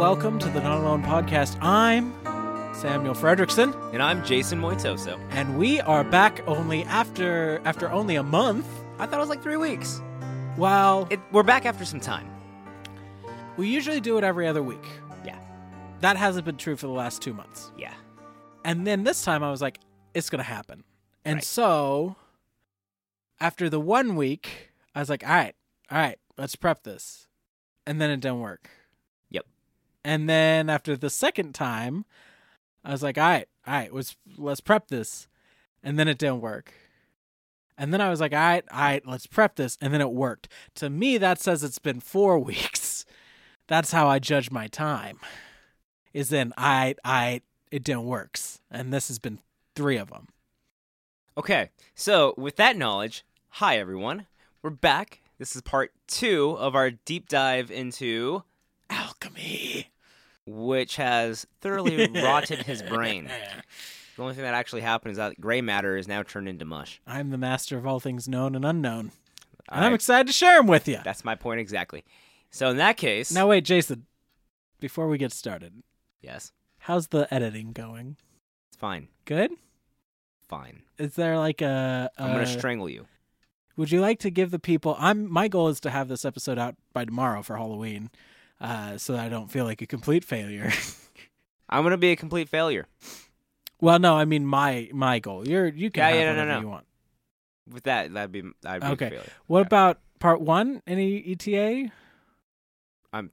welcome to the Not Alone podcast. I'm Samuel Fredrickson. And I'm Jason Moitoso. And we are back only after only a month. I thought it was like 3 weeks. Well, We're back after some time. we usually do it every other week. Yeah. That hasn't been true for the last 2 months. Yeah. And then this time I was like, it's going to happen. And Right. so after the 1 week, I was like, all right, let's prep this. And then it didn't work. Yep. And then after the second time, I was like, all right, let's prep this. And then it didn't work. And then I was like, all right, let's prep this. And then it worked. To me, that says it's been 4 weeks. That's how I judge my time. Is then it didn't works. And this has been 3 of them. Okay, so with that knowledge, hi everyone. We're back. This is part 2 of our deep dive into Alchemy. which has thoroughly rotted his brain. The only thing that actually happened is that gray matter is now turned into mush. I'm the master of all things known and unknown. All And I'm right, excited to share them with you. that's my point exactly. So in that case, Now, wait, Jason, before we get started, yes, how's the editing going? it's fine. Good? Fine. Is there like I'm going to strangle you. Would you like to give the people... My goal is to have this episode out by tomorrow for Halloween, so that I don't feel like a complete failure. I'm going to be a complete failure. Well, no, I mean my goal. You can have whatever no. you want. With that, that'd be Okay. a failure. What Yeah. about part 1? Any ETA? I'm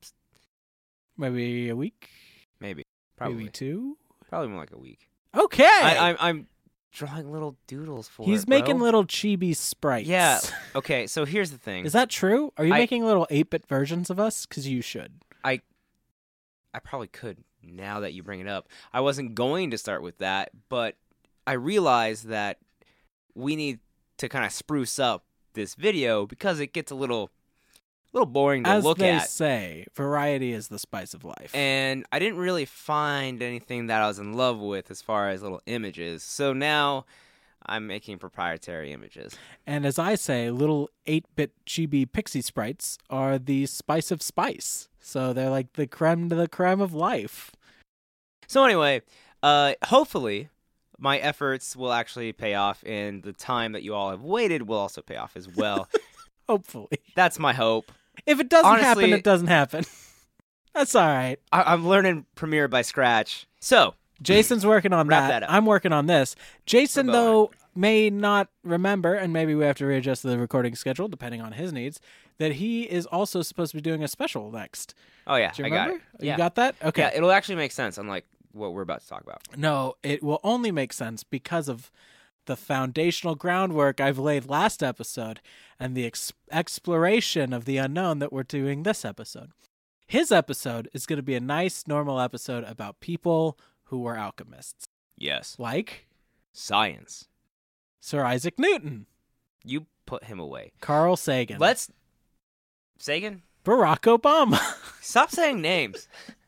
Maybe a week? maybe probably Maybe 2? probably more like a week. Okay. I'm drawing little doodles for He's it, bro. making little chibi sprites. Yeah. Okay, so here's the thing. Is that true? Are you I- making little 8-bit versions of us? Because you should. I probably could now that you bring it up. I wasn't going to start with that, but I realized that we need to kind of spruce up this video because it gets a little boring to As look they at. say, variety is the spice of life. And I didn't really find anything that I was in love with as far as little images. So now I'm making proprietary images. And as I say, little 8-bit chibi pixie sprites are the spice of spice. So they're like the creme de la creme of life. So anyway, hopefully my efforts will actually pay off, and the time that you all have waited will also pay off as well. Hopefully. That's my hope. If it doesn't happen, Honestly- it doesn't happen. That's all right. I'm learning Premiere by scratch. So, Jason's working on Wrap that. that up. I'm working on this. Jason, We're though, may not remember, and maybe we have to readjust the recording schedule depending on his needs, that he is also supposed to be doing a special next. oh yeah, Do you I got remember? it. Yeah. You got that? Okay. Yeah, it'll actually make sense, unlike what we're about to talk about. No, it will only make sense because of the foundational groundwork I've laid last episode and the exploration of the unknown that we're doing this episode. His episode is going to be a nice, normal episode about people who were alchemists, Yes. like Science. Sir Isaac Newton, You put him away. Carl Sagan, Sagan? Barack Obama. Stop saying names.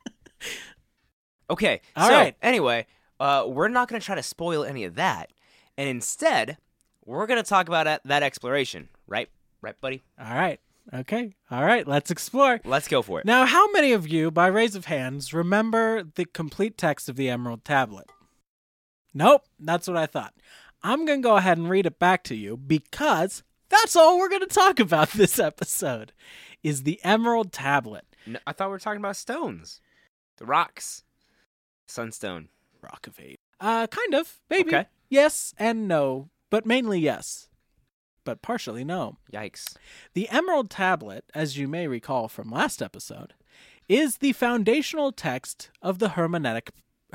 Okay, All so right. anyway, we're not going to try to spoil any of that. And instead, we're going to talk about that exploration. Right? Right, buddy? All right. Okay. All right. Let's explore. Let's go for it. Now, how many of you, by raise of hands, remember the complete text of the Emerald Tablet? Nope. That's what I thought. I'm going to go ahead and read it back to you because that's all we're going to talk about this episode is the Emerald Tablet. No, I thought we were talking about stones. The rocks. Sunstone. Rock of Ages. Kind of. Maybe. Okay. Yes and no, but mainly yes. But partially no. Yikes. The Emerald Tablet, as you may recall from last episode, is the foundational text of the Hermetic,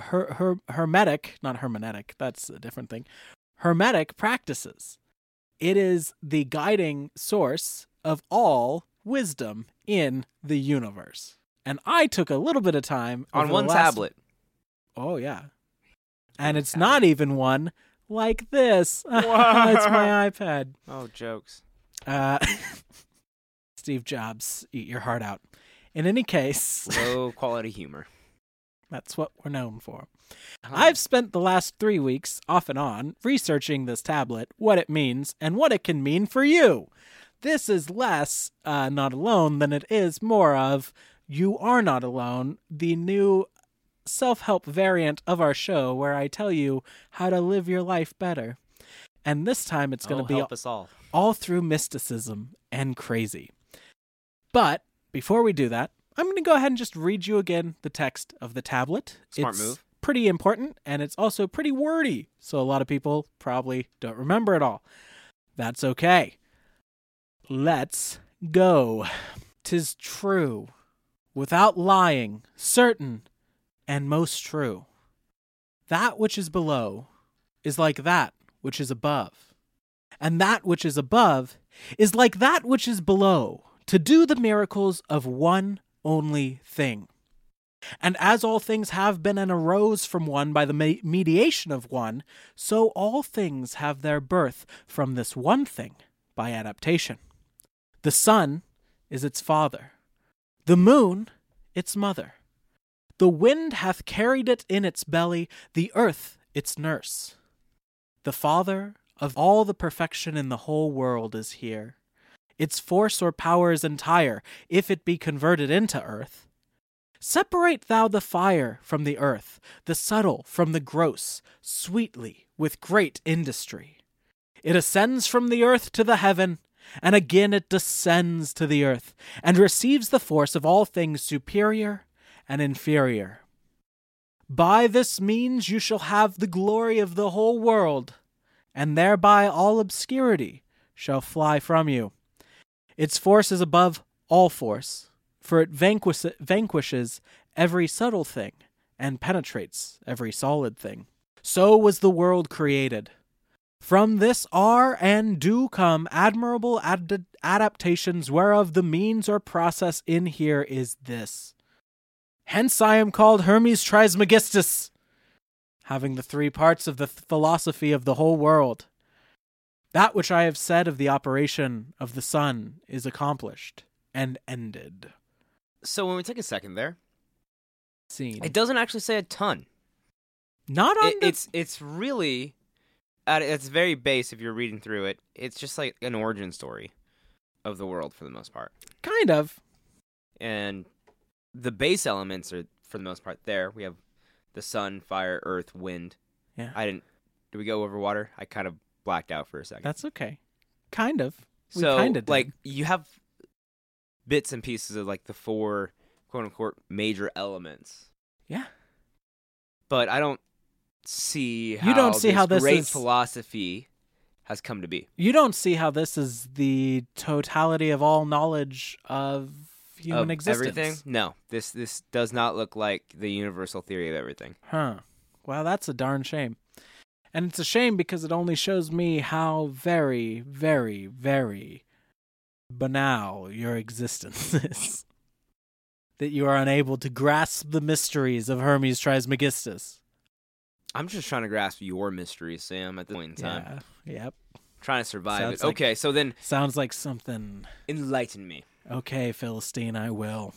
not hermeneutic, that's a different thing, Hermetic practices. It is the guiding source of all wisdom in the universe. And I took a little bit of time On over one the last- tablet. Oh, yeah. And it's not even one like this. It's my iPad. Oh, jokes. Steve Jobs, eat your heart out. In any case, Low quality humor. that's what we're known for. Huh. I've spent the last 3 weeks, off and on, researching this tablet, what it means, and what it can mean for you. This is less not alone than it is more of You Are Not Alone, the new self-help variant of our show where I tell you how to live your life better. And this time it's going to be help us all through mysticism and crazy. But before we do that, I'm going to go ahead and just read you again the text of the tablet. Smart it's move. Pretty important, and it's also pretty wordy, so a lot of people probably don't remember it all. That's okay. Let's go. 'Tis true, without lying, certain, and most true. That which is below is like that which is above, and that which is above is like that which is below, to do the miracles of one only thing. And as all things have been and arose from one by the mediation of one, so all things have their birth from this one thing by adaptation. The sun is its father, the moon its mother. The wind hath carried it in its belly, the earth its nurse. The father of all the perfection in the whole world is here. Its force or power is entire, if it be converted into earth. Separate thou the fire from the earth, the subtle from the gross, sweetly, with great industry. It ascends from the earth to the heaven, and again it descends to the earth, and receives the force of all things superior and inferior. By this means you shall have the glory of the whole world, and thereby all obscurity shall fly from you. Its force is above all force, for it vanquishes every subtle thing and penetrates every solid thing. So was the world created. From this are and do come admirable adaptations, whereof the means or process in here is this. Hence I am called Hermes Trismegistus, having the three parts of the philosophy of the whole world. That which I have said of the operation of the sun is accomplished and ended. So when we take a second there, Scene. it doesn't actually say a ton. Not on It's really, at its very base, if you're reading through it, it's just like an origin story of the world for the most part. Kind of. And the base elements are, for the most part, there. We have the sun, fire, earth, wind. Yeah. Did we go over water? I kind of blacked out for a second. That's okay. Kind of. We So, kind of did. like, you have bits and pieces of, like, the four, quote-unquote, major elements. Yeah. But I don't see how You don't see how this great is... philosophy has come to be. You don't see how this is the totality of all knowledge of human Of existence. everything? No. This does not look like the universal theory of everything. Huh. Well, that's a darn shame. And it's a shame because it only shows me how very, very, very banal your existence is. That you are unable to grasp the mysteries of Hermes Trismegistus. I'm just trying to grasp your mysteries, Sam, at this point in time. Yeah. Yep. Trying to survive Sounds it. like- Okay, so then Sounds like something... enlighten me. Okay, Philistine, I will.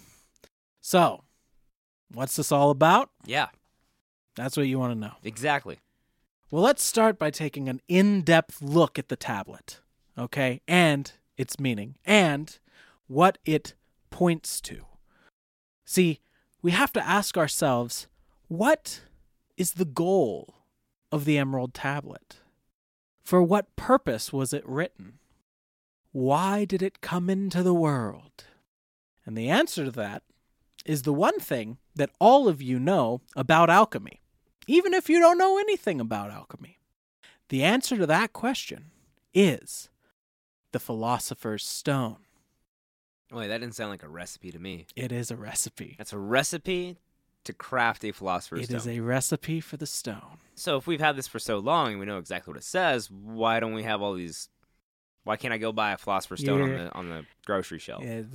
So, what's this all about? Yeah, That's what you want to know. exactly. Well, let's start by taking an in-depth look at the tablet, okay? And its meaning, and what it points to. See, we have to ask ourselves, what is the goal of the Emerald Tablet? For what purpose was it written? Why did it come into the world? And the answer to that is the one thing that all of you know about alchemy, even if you don't know anything about alchemy. The answer to that question is the Philosopher's Stone. Wait, that didn't sound like a recipe to me. It is a recipe. That's a recipe to craft a philosopher's stone. It is a recipe for the stone. So if we've had this for so long and we know exactly what it says, why don't we have all these? Why can't I go buy a philosopher's stone on the grocery shelf? Yeah,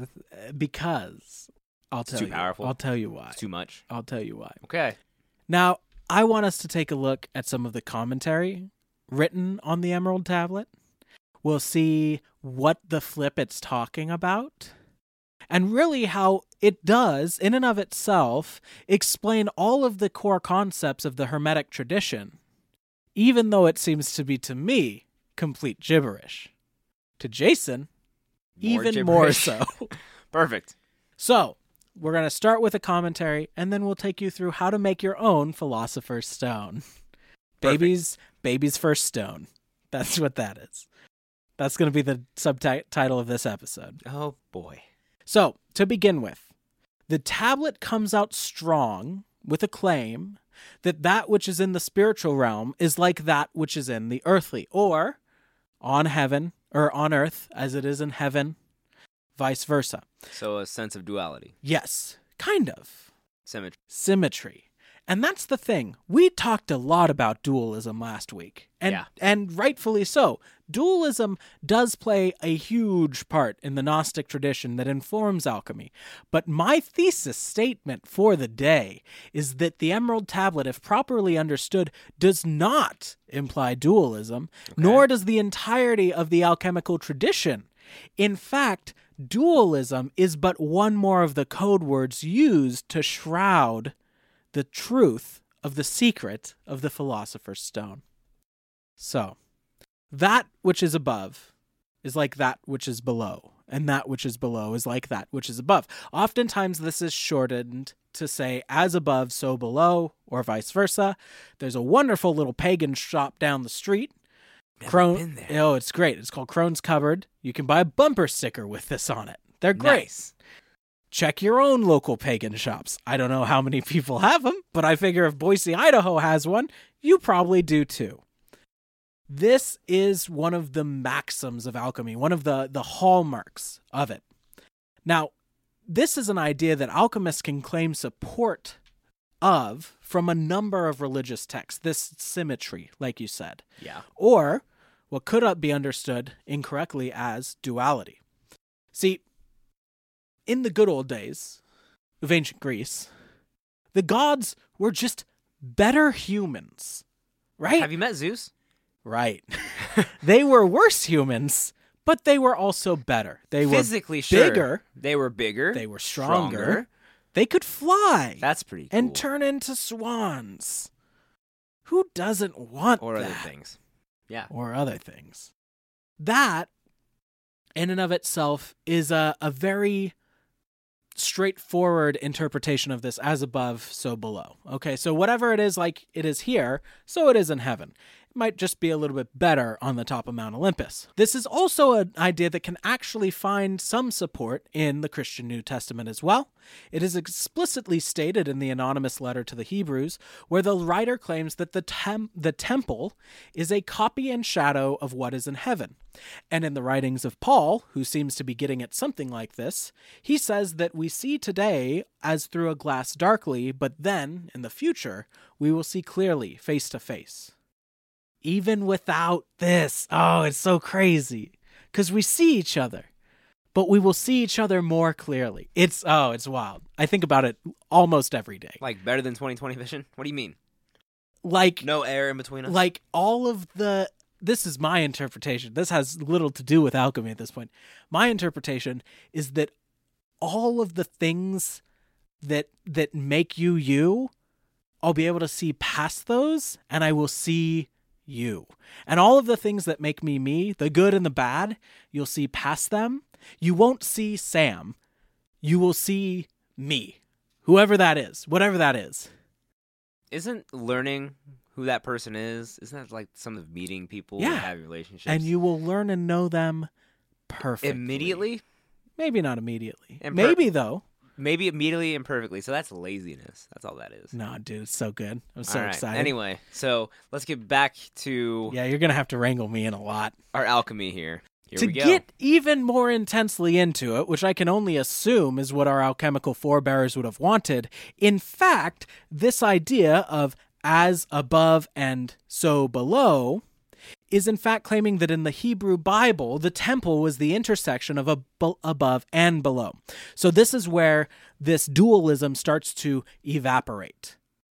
because I'll tell too you. powerful? I'll tell you why. It's too much. I'll tell you why. Okay. Now, I want us to take a look at some of the commentary written on the Emerald Tablet. We'll see what the flip it's talking about, and really how it does, in and of itself, explain all of the core concepts of the Hermetic tradition, even though it seems to be, to me, complete gibberish. To Jason, even more gibberish. so. Perfect. So, we're going to start with a commentary, and then we'll take you through how to make your own Philosopher's Stone. Baby's first stone. That's what that is. That's going to be the subtitle of this episode. Oh, boy. So, to begin with, the tablet comes out strong with a claim that that which is in the spiritual realm is like that which is in the earthly, or on heaven, or on earth as it is in heaven, vice versa. So a sense of duality. Yes, kind of. Symmetry. And that's the thing. We talked a lot about dualism last week. And rightfully so. Dualism does play a huge part in the Gnostic tradition that informs alchemy. But my thesis statement for the day is that the Emerald Tablet, if properly understood, does not imply dualism, nor does the entirety of the alchemical tradition. In fact, dualism is but one more of the code words used to shroud the truth of the secret of the Philosopher's Stone. So, that which is above is like that which is below, and that which is below is like that which is above. Oftentimes this is shortened to say as above, so below, or vice versa. There's a wonderful little pagan shop down the street. Been there. Oh, it's great. It's called Crone's Cupboard. You can buy a bumper sticker with this on it. They're great. Nice. Check your own local pagan shops. I don't know how many people have them, but I figure if Boise, Idaho has one, you probably do too. This is one of the maxims of alchemy, one of the hallmarks of it. Now, this is an idea that alchemists can claim support of from a number of religious texts, this symmetry, like you said. Yeah. Or what could be understood incorrectly as duality. See, in the good old days of ancient Greece, the gods were just better humans, right? Have you met Zeus? Right. They were worse humans, but they were also better. They Physically, were bigger. Sure. They were bigger. They were stronger. They could fly. That's pretty cool. And turn into swans. Who doesn't want or that? other things. Yeah. Or other things. That, in and of itself, is a very straightforward interpretation of this as above, so below. Okay, so whatever it is like it is here, so it is in heaven. It might just be a little bit better on the top of Mount Olympus. This is also an idea that can actually find some support in the Christian New Testament as well. It is explicitly stated in the anonymous letter to the Hebrews, where the writer claims that the temple is a copy and shadow of what is in heaven. And in the writings of Paul, who seems to be getting at something like this, he says that we see today as through a glass darkly, but then, in the future, we will see clearly, face to face. Even without this, it's so crazy, because we see each other, but we will see each other more clearly. It's wild. I think about it almost every day. Like better than 20/20 vision? What do you mean? Like no air in between us? Like all of the... This is my interpretation. This has little to do with alchemy at this point. My interpretation is that all of the things that make you, I'll be able to see past those, and I will see you. And all of the things that make me, the good and the bad, you'll see past them. You won't see Sam. You will see me. Whoever that is. Whatever that is. Isn't learning who that person is, isn't that like some of meeting people and having relationships? And you will learn and know them perfectly. Immediately? Maybe not immediately. Maybe, though. Maybe immediately and perfectly. So that's laziness. That's all that is. No, dude, it's so good. I'm so excited. Anyway, so let's get back to... Yeah, you're going to have to wrangle me in a lot. Our alchemy here. Here we go. To get even more intensely into it, which I can only assume is what our alchemical forebears would have wanted, in fact, this idea of as above and so below is in fact claiming that in the Hebrew Bible, the temple was the intersection of above and below. So this is where this dualism starts to evaporate.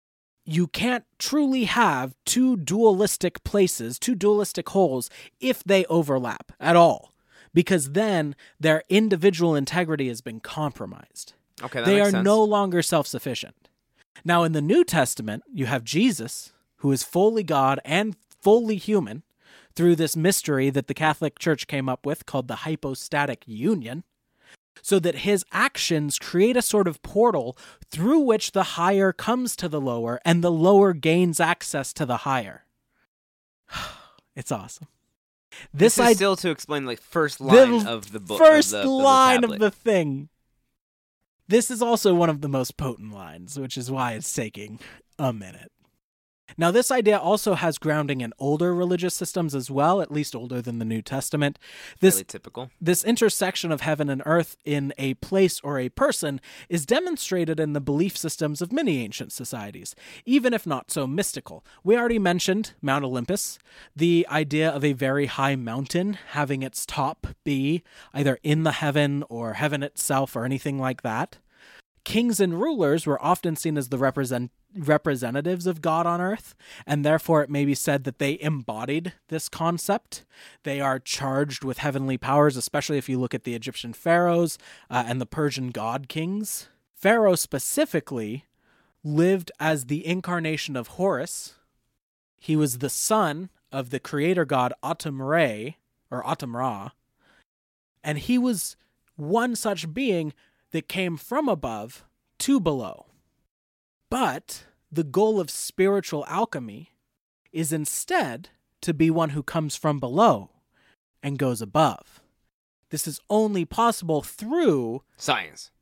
You can't truly have two dualistic places, two dualistic holes, if they overlap at all, because then their individual integrity has been compromised. Okay, that they makes are sense. no longer self-sufficient. Now, in the New Testament, you have Jesus, who is fully God and fully human, through this mystery that the Catholic Church came up with called the hypostatic union. so that his actions create a sort of portal through which the higher comes to the lower and the lower gains access to the higher. It's awesome. This is still to explain like first line of the book. First line of the thing. This is also one of the most potent lines, which is why it's taking a minute. Now, this idea also has grounding in older religious systems as well, at least older than the New Testament. Fairly typical. This intersection of heaven and earth in a place or a person is demonstrated in the belief systems of many ancient societies, even if not so mystical. We already mentioned Mount Olympus, the idea of a very high mountain having its top be either in the heaven or heaven itself or anything like that. Kings and rulers were often seen as the representatives of God on earth, and therefore it may be said that they embodied this concept. They are charged with heavenly powers, especially if you look at the Egyptian pharaohs and the Persian god kings. Pharaoh specifically lived as the incarnation of Horus. He was the son of the creator god Atum-Ra, or Atum-Ra, and he was one such being that came from above to below. But the goal of spiritual alchemy is instead to be one who comes from below and goes above. This is only possible through science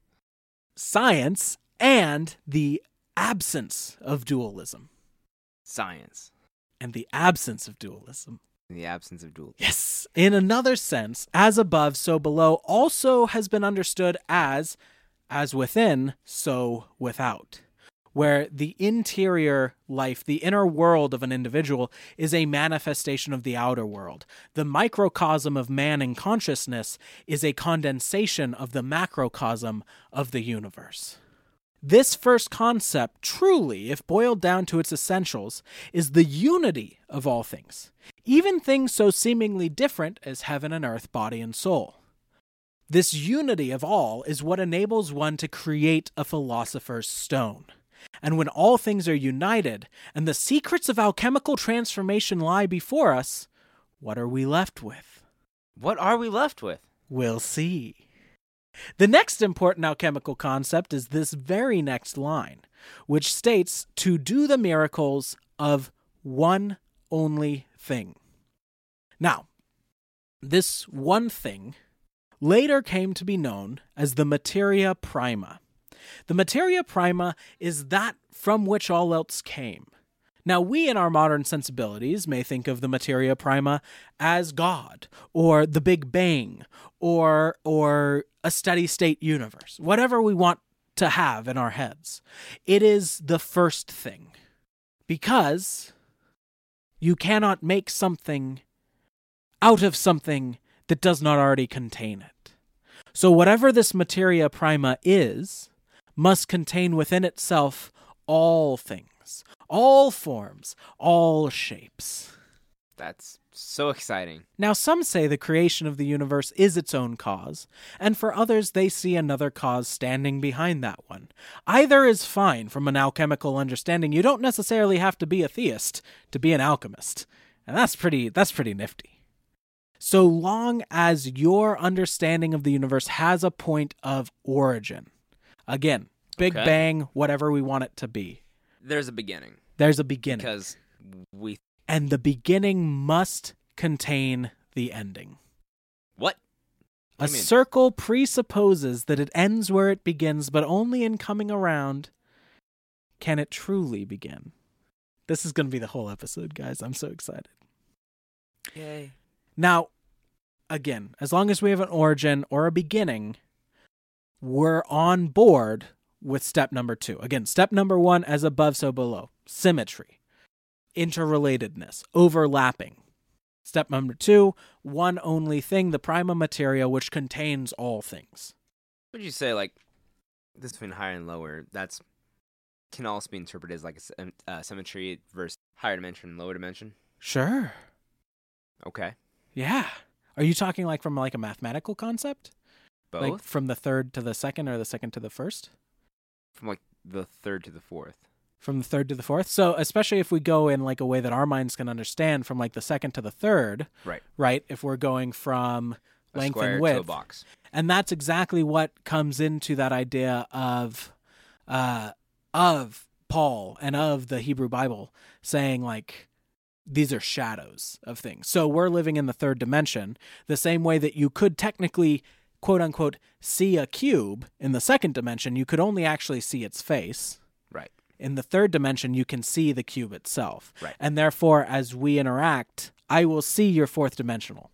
and the absence of dualism. Science. And the absence of dualism. In the absence of dualism. Yes. In another sense, as above, so below also has been understood as within, so without, where the interior life, the inner world of an individual is a manifestation of the outer world. The microcosm of man in consciousness is a condensation of the macrocosm of the universe. This first concept, truly, if boiled down to its essentials, is the unity of all things, even things so seemingly different as heaven and earth, body and soul. This unity of all is what enables one to create a philosopher's stone. And when all things are united, and the secrets of alchemical transformation lie before us, what are we left with? What are we left with? We'll see. The next important alchemical concept is this very next line, which states to do the miracles of one only thing. Now, this one thing later came to be known as the materia prima. The materia prima is that from which all else came. Now, we in our modern sensibilities may think of the materia prima as God, or the Big Bang, or a steady state universe, whatever we want to have in our heads. It is the first thing, because you cannot make something out of something that does not already contain it. So whatever this materia prima is, must contain within itself all things, all forms, all shapes. That's so exciting. Now, some say the creation of the universe is its own cause, and for others they see another cause standing behind that one. Either is fine from an alchemical understanding. You don't necessarily have to be a theist to be an alchemist, and that's pretty nifty. So long as your understanding of the universe has a point of origin. Again, Big Bang, whatever we want it to be. There's a beginning. There's a beginning. And the beginning must contain the ending. What? A circle presupposes that it ends where it begins, but only in coming around can it truly begin. This is going to be the whole episode, guys. I'm so excited. Yay. Now, again, as long as we have an origin or a beginning, we're on board with step number 2. Again, step number 1, as above, so below. Symmetry, interrelatedness, overlapping. Step number 2, one only thing, the prima materia, which contains all things. Would you say, like, this between higher and lower, that's can also be interpreted as like a symmetry versus higher dimension and lower dimension? Sure. Okay. Yeah. Are you talking like from like a mathematical concept? Both? Like from the third to the second or the second to the first? From like the third to the fourth. From the third to the fourth? So especially if we go in like a way that our minds can understand from like the second to the third. Right. Right? If we're going from A length square and to width. a box. And that's exactly what comes into that idea of Paul and of the Hebrew Bible saying, like, these are shadows of things. So we're living in the third dimension, the same way that you could technically, quote unquote, see a cube in the second dimension. You could only actually see its face. Right. In the third dimension, you can see the cube itself. Right. And therefore, as we interact, I will see your fourth dimensional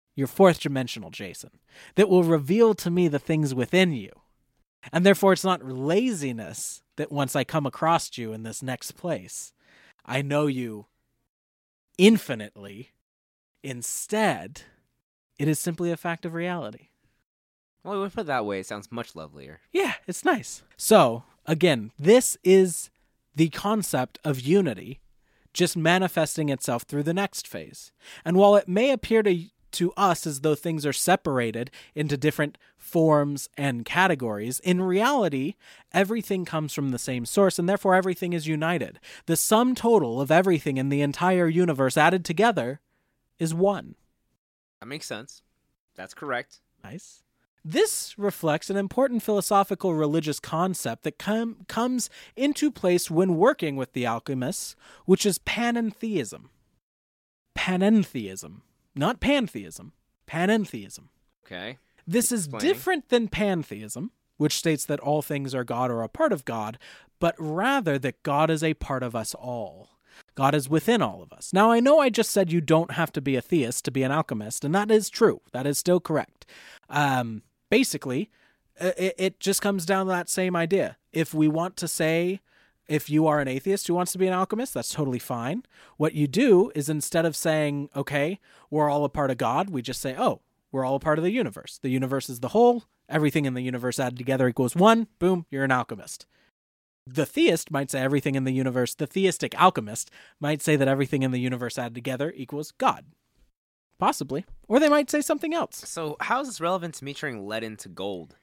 Jason, that will reveal to me the things within you. And therefore, it's not laziness that once I come across you in this next place, I know you infinitely. Instead, it is simply a fact of reality. Well, we put it that way, it sounds much lovelier. Yeah, it's nice. So, again, this is the concept of unity just manifesting itself through the next phase. And while it may appear to us as though things are separated into different forms and categories, in reality, everything comes from the same source, and therefore everything is united. The sum total of everything in the entire universe added together is one. That makes sense. That's correct. Nice. This reflects an important philosophical religious concept that comes into place when working with the alchemists, which is panentheism. Panentheism. Not pantheism. Panentheism. Okay. This is different than pantheism, which states that all things are God or a part of God, but rather that God is a part of us all. God is within all of us. Now, I know I just said you don't have to be a theist to be an alchemist, and that is true. That is still correct. Basically, it just comes down to that same idea. If we want to say, if you are an atheist who wants to be an alchemist, that's totally fine. What you do is instead of saying, okay, we're all a part of God, we just say, oh, we're all a part of the universe. The universe is the whole. Everything in the universe added together equals one. Boom, you're an alchemist. The theist might say everything in the universe, the theistic alchemist might say that everything in the universe added together equals God. Possibly. Or they might say something else. So how is this relevant to me turning lead into gold?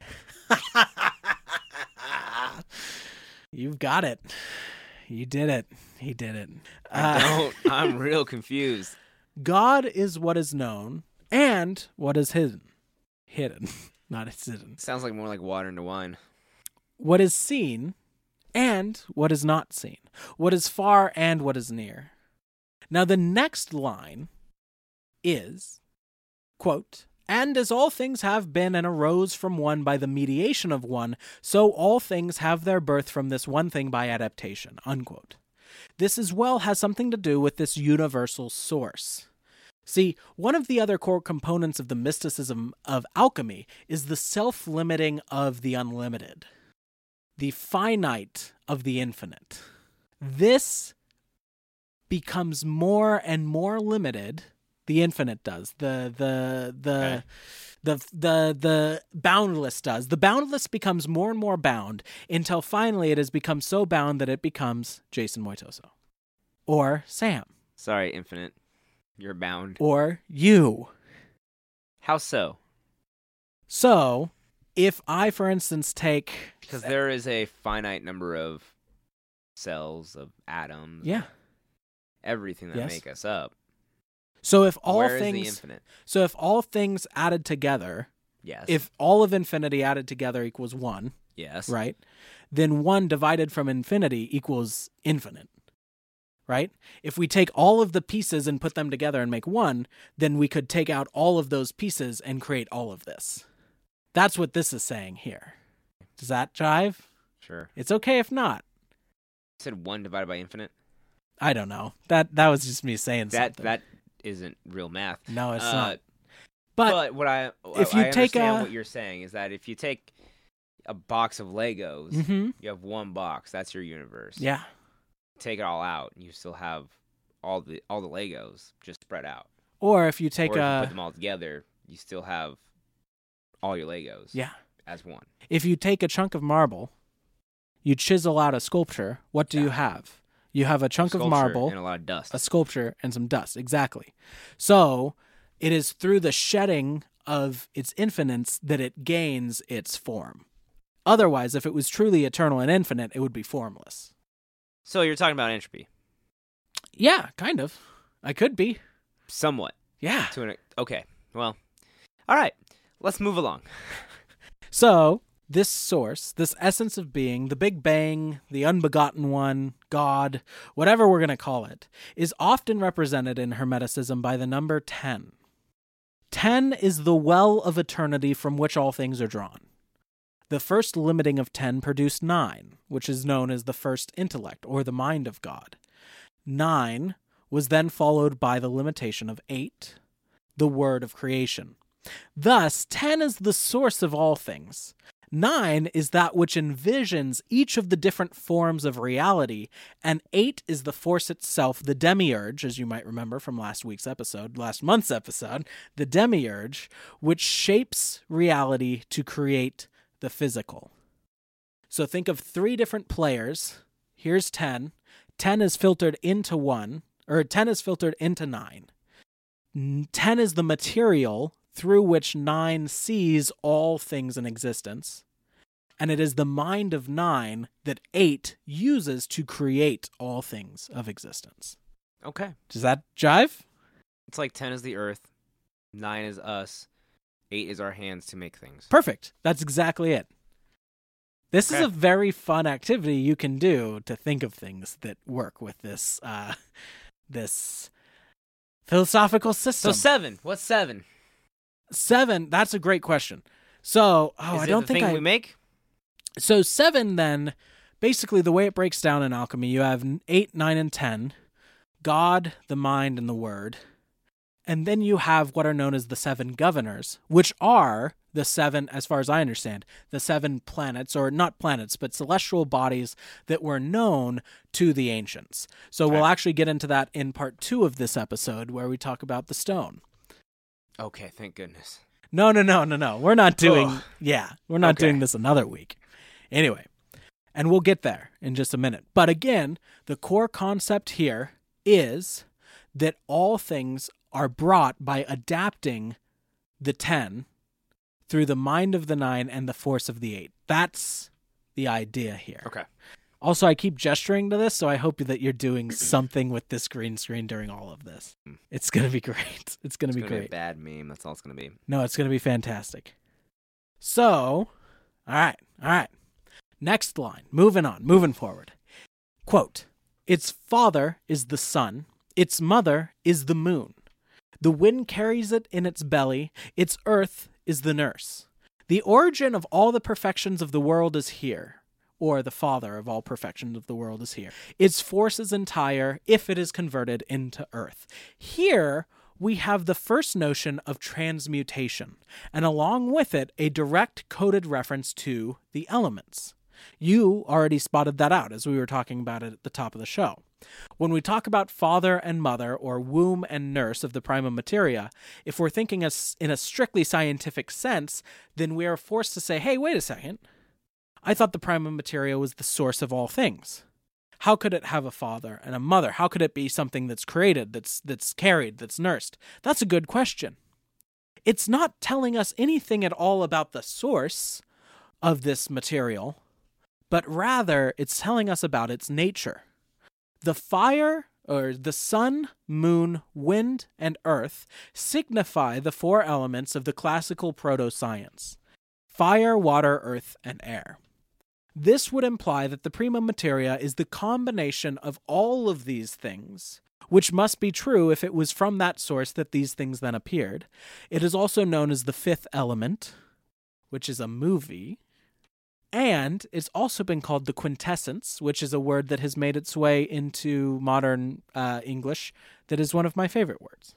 You've got it. You did it. He did it. I'm real confused. God is what is known and what is hidden. Hidden, not hidden. Sounds like more like water into wine. What is seen and what is not seen. What is far and what is near. Now the next line is, quote, and as all things have been and arose from one by the mediation of one, so all things have their birth from this one thing by adaptation, unquote. This as well has something to do with this universal source. See, one of the other core components of the mysticism of alchemy is the self-limiting of the unlimited, the finite of the infinite. This becomes more and more limited. The infinite does. The boundless does. The boundless becomes more and more bound until finally it has become so bound that it becomes Jason Moitoso. Or Sam. Sorry, Infinite. You're bound. Or you. How so? So, if I, for instance, take... Because there is a finite number of cells, of atoms. Yeah. Everything that make us up. So if all Where things, is the infinite? So if all things added together, yes. If all of infinity added together equals one, yes, right? Then one divided from infinity equals infinite, right? If we take all of the pieces and put them together and make one, then we could take out all of those pieces and create all of this. That's what this is saying here. Does that jive? Sure. It's okay if not. You said 1 divided by infinite? I don't know. That was just me saying something. That isn't real math. No, it's not. But what I understand what you're saying is that if you take a box of Legos, you have one box. That's your universe. Yeah. Take it all out, you still have all the Legos just spread out. Or if you take if you put them all together, you still have all your Legos. Yeah. As one. If you take a chunk of marble, you chisel out a sculpture. What do you have? You have a chunk of marble, and a lot of dust. A sculpture and some dust, exactly. So it is through the shedding of its infinites that it gains its form. Otherwise, if it was truly eternal and infinite, it would be formless. So you're talking about entropy? Yeah, kind of. I could be. Somewhat. Yeah. Okay. Well, all right. let's move along. So, this source, this essence of being, the Big Bang, the unbegotten one, God, whatever we're going to call it, is often represented in Hermeticism by the number 10. 10 is the well of eternity from which all things are drawn. The first limiting of 10 produced 9, which is known as the first intellect, or the mind of God. 9 was then followed by the limitation of 8, the word of creation. Thus, 10 is the source of all things. 9 is that which envisions each of the different forms of reality, and 8 is the force itself, the demiurge, as you might remember from last month's episode, the demiurge, which shapes reality to create the physical. So think of 3 different players. Here's 10. 10 is filtered into 1, or 10 is filtered into 9. 10 is the material through which 9 sees all things in existence, and it is the mind of 9 that 8 uses to create all things of existence. Okay. Does that jive? It's like 10 is the earth, 9 is us, 8 is our hands to make things. Perfect. That's exactly it. This is Okay. a very fun activity you can do to think of things that work with this this philosophical system. So 7. What's 7? 7, that's a great question. So, Is I it don't the think thing we make? So 7 then, basically the way it breaks down in alchemy, you have 8, 9, and 10, God, the mind, and the word. And then you have what are known as the 7 governors, which are the 7, as far as I understand, the 7 planets, or not planets, but celestial bodies that were known to the ancients. So Okay. we'll actually get into that in part 2 of this episode, where we talk about the stone. Okay, thank goodness. No. We're not doing, Ugh. we're not Okay. doing this another week. Anyway, and we'll get there in just a minute. But again, the core concept here is that all things are brought by adapting the 10 through the mind of the 9 and the force of the 8. That's the idea here. Okay. Also, I keep gesturing to this, so I hope that you're doing something with this green screen during all of this. It's going to be great. It's going to be It's gonna great. be a bad meme. That's all it's gonna be. No, it's going to be fantastic. So, all right. Next line. Moving forward. Quote, its father is the sun. Its mother is the moon. The wind carries it in its belly. Its earth is the nurse. The origin of all the perfections of the world is here. Or the father of all perfections of the world is here. Its force is entire if it is converted into earth. Here, we have the first notion of transmutation, and along with it, a direct coded reference to the elements. You already spotted that out as we were talking about it at the top of the show. When we talk about father and mother, or womb and nurse of the prima materia, if we're thinking in a strictly scientific sense, then we are forced to say, hey, wait a second. I thought the prima materia was the source of all things. How could it have a father and a mother? How could it be something that's created, that's carried, that's nursed? That's a good question. It's not telling us anything at all about the source of this material, but rather it's telling us about its nature. The fire, or the sun, moon, wind, and earth signify the 4 elements of the classical proto-science: fire, water, earth, and air. This would imply that the prima materia is the combination of all of these things, which must be true if it was from that source that these things then appeared. It is also known as the 5th element, which is a movie, and it's also been called the quintessence, which is a word that has made its way into modern English that is one of my favorite words.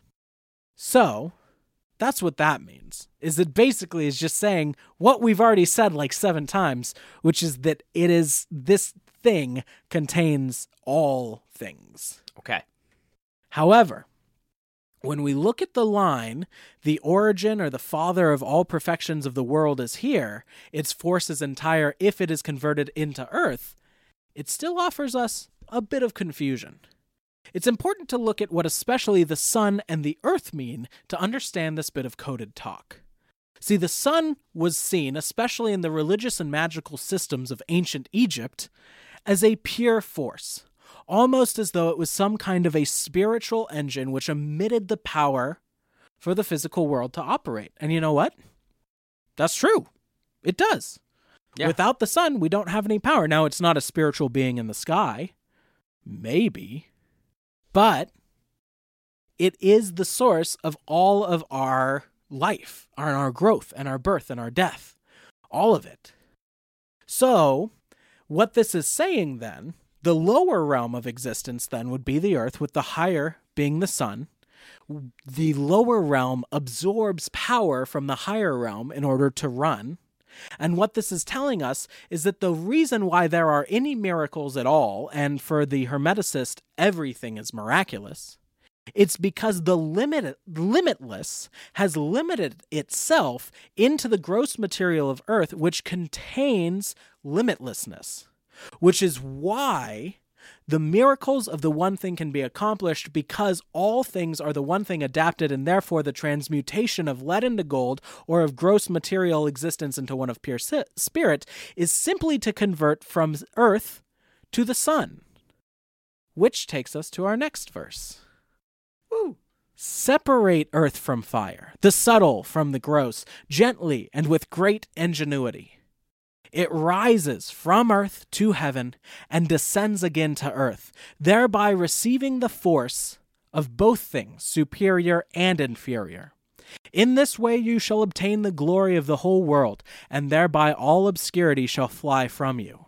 So, that's what that means, is it basically is just saying what we've already said like 7 times, which is that this thing contains all things. Okay. However, when we look at the line, the origin or the father of all perfections of the world is here, its force is entire if it is converted into earth, it still offers us a bit of confusion. It's important to look at what especially the sun and the earth mean to understand this bit of coded talk. See, the sun was seen, especially in the religious and magical systems of ancient Egypt, as a pure force, almost as though it was some kind of a spiritual engine which emitted the power for the physical world to operate. And you know what? That's true. It does. Yeah. Without the sun, we don't have any power. Now, it's not a spiritual being in the sky. Maybe. But it is the source of all of our life, our growth, and our birth, and our death. All of it. So, what this is saying then, the lower realm of existence then would be the earth, with the higher being the sun. The lower realm absorbs power from the higher realm in order to run. And what this is telling us is that the reason why there are any miracles at all, and for the Hermeticist, everything is miraculous, it's because the limitless has limited itself into the gross material of earth, which contains limitlessness, which is why the miracles of the one thing can be accomplished, because all things are the one thing adapted, and therefore the transmutation of lead into gold or of gross material existence into one of pure spirit is simply to convert from earth to the sun. Which takes us to our next verse. Woo. Separate earth from fire, the subtle from the gross, gently and with great ingenuity. It rises from earth to heaven and descends again to earth, thereby receiving the force of both things, superior and inferior. In this way you shall obtain the glory of the whole world, and thereby all obscurity shall fly from you.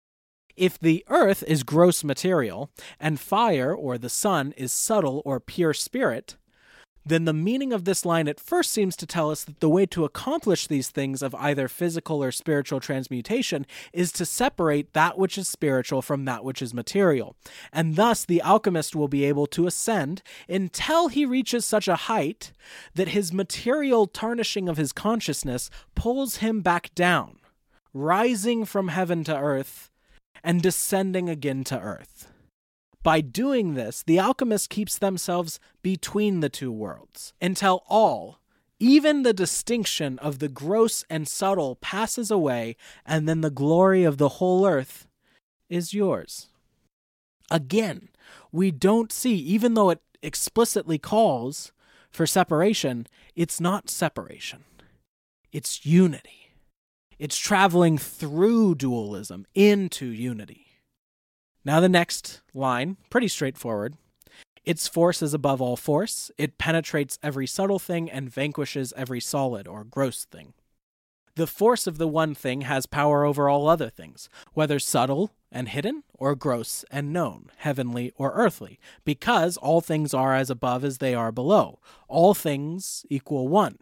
If the earth is gross material, and fire, or the sun, is subtle or pure spirit, then the meaning of this line at first seems to tell us that the way to accomplish these things of either physical or spiritual transmutation is to separate that which is spiritual from that which is material. And thus the alchemist will be able to ascend until he reaches such a height that his material tarnishing of his consciousness pulls him back down, rising from heaven to earth and descending again to earth. By doing this, the alchemist keeps themselves between the two worlds, until all, even the distinction of the gross and subtle, passes away, and then the glory of the whole earth is yours. Again, we don't see, even though it explicitly calls for separation, it's not separation. It's unity. It's traveling through dualism into unity. Now the next line, pretty straightforward. Its force is above all force. It penetrates every subtle thing and vanquishes every solid or gross thing. The force of the one thing has power over all other things, whether subtle and hidden or gross and known, heavenly or earthly, because all things are as above as they are below. All things equal one.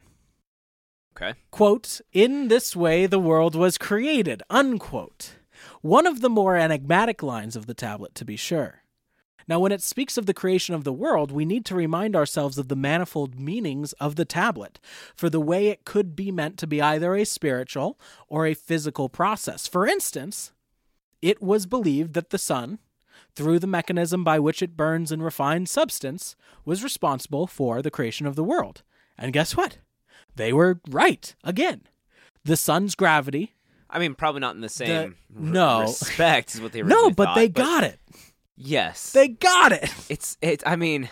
Okay. Quote, in this way the world was created, unquote. One of the more enigmatic lines of the tablet, to be sure. Now, when it speaks of the creation of the world, we need to remind ourselves of the manifold meanings of the tablet, for the way it could be meant to be either a spiritual or a physical process. For instance, it was believed that the sun, through the mechanism by which it burns and refines substance, was responsible for the creation of the world. And guess what? They were right, again. The sun's gravity... I mean, probably not in the same respect as what they No, originally but thought, they got it. Yes. They got it. I mean,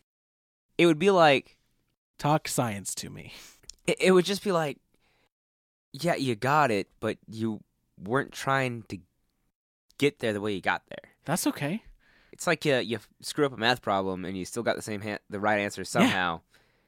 it would be like... Talk science to me. It would just be like, yeah, you got it, but you weren't trying to get there the way you got there. That's okay. It's like you screw up a math problem and you still got the right answer somehow,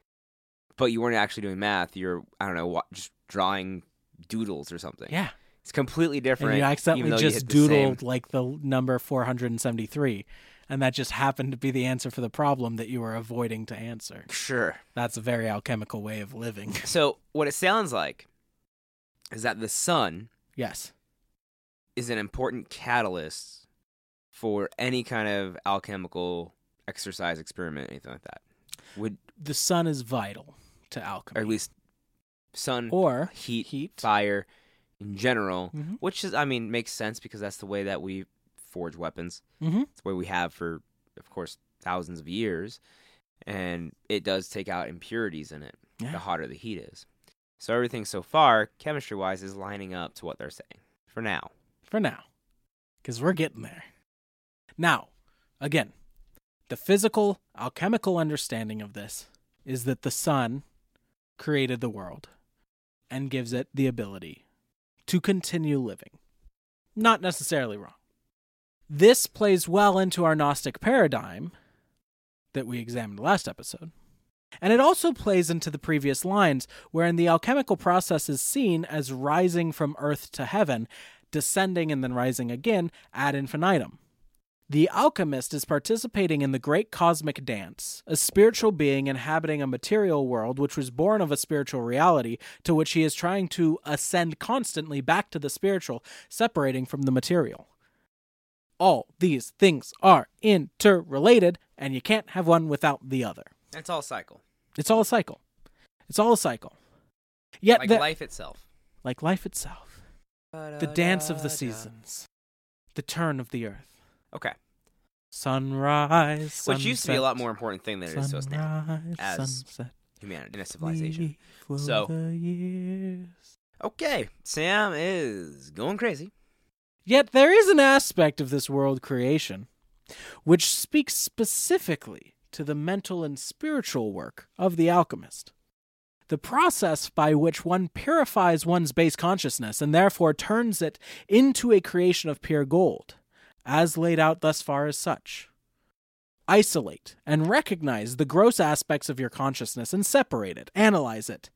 but you weren't actually doing math. You're, I don't know, just drawing doodles or something. Yeah. It's completely different. And you accidentally just doodled like the number 473, and that just happened to be the answer for the problem that you were avoiding to answer. Sure. That's a very alchemical way of living. So what it sounds like is that the sun yes, is an important catalyst for any kind of alchemical exercise, experiment, anything like that. The sun is vital to alchemy. Or at least sun or heat, fire in general, mm-hmm. which is, I mean, makes sense because that's the way that we forge weapons. Mm-hmm. It's the way we have for, of course, thousands of years. And it does take out impurities in it, the hotter the heat is. So everything so far, chemistry-wise, is lining up to what they're saying. For now. Because we're getting there. Now, again, the physical, alchemical understanding of this is that the sun created the world. and gives it the ability to continue living. Not necessarily wrong. This plays well into our Gnostic paradigm that we examined last episode. And it also plays into the previous lines, wherein the alchemical process is seen as rising from earth to heaven, descending and then rising again ad infinitum. The alchemist is participating in the great cosmic dance, a spiritual being inhabiting a material world which was born of a spiritual reality to which he is trying to ascend constantly back to the spiritual, separating from the material. All these things are interrelated, and you can't have one without the other. It's all a cycle. It's all a cycle. It's all a cycle. Yet Like life itself. Like life itself. The dance of the seasons. The turn of the earth. Okay. Sunrise, sunset. Which used to be a lot more important thing than it is to us now. As sunset, humanity in a civilization. So, okay. Sam is going crazy. Yet there is an aspect of this world creation which speaks specifically to the mental and spiritual work of the alchemist. The process by which one purifies one's base consciousness and therefore turns it into a creation of pure gold, as laid out thus far as such. Isolate and recognize the gross aspects of your consciousness and separate it, analyze it.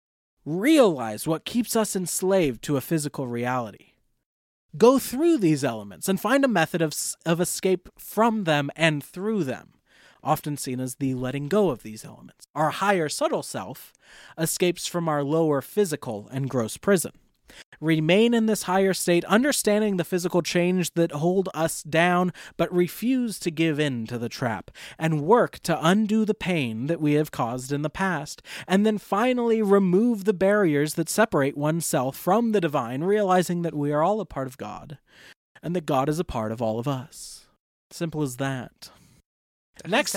Realize what keeps us enslaved to a physical reality. Go through these elements and find a method of escape from them and through them, often seen as the letting go of these elements. Our higher subtle self escapes from our lower physical and gross prison. Remain in this higher state, understanding the physical change that hold us down, but refuse to give in to the trap, and work to undo the pain that we have caused in the past, and then finally remove the barriers that separate oneself from the divine, realizing that we are all a part of God, and that God is a part of all of us. Simple as that. Next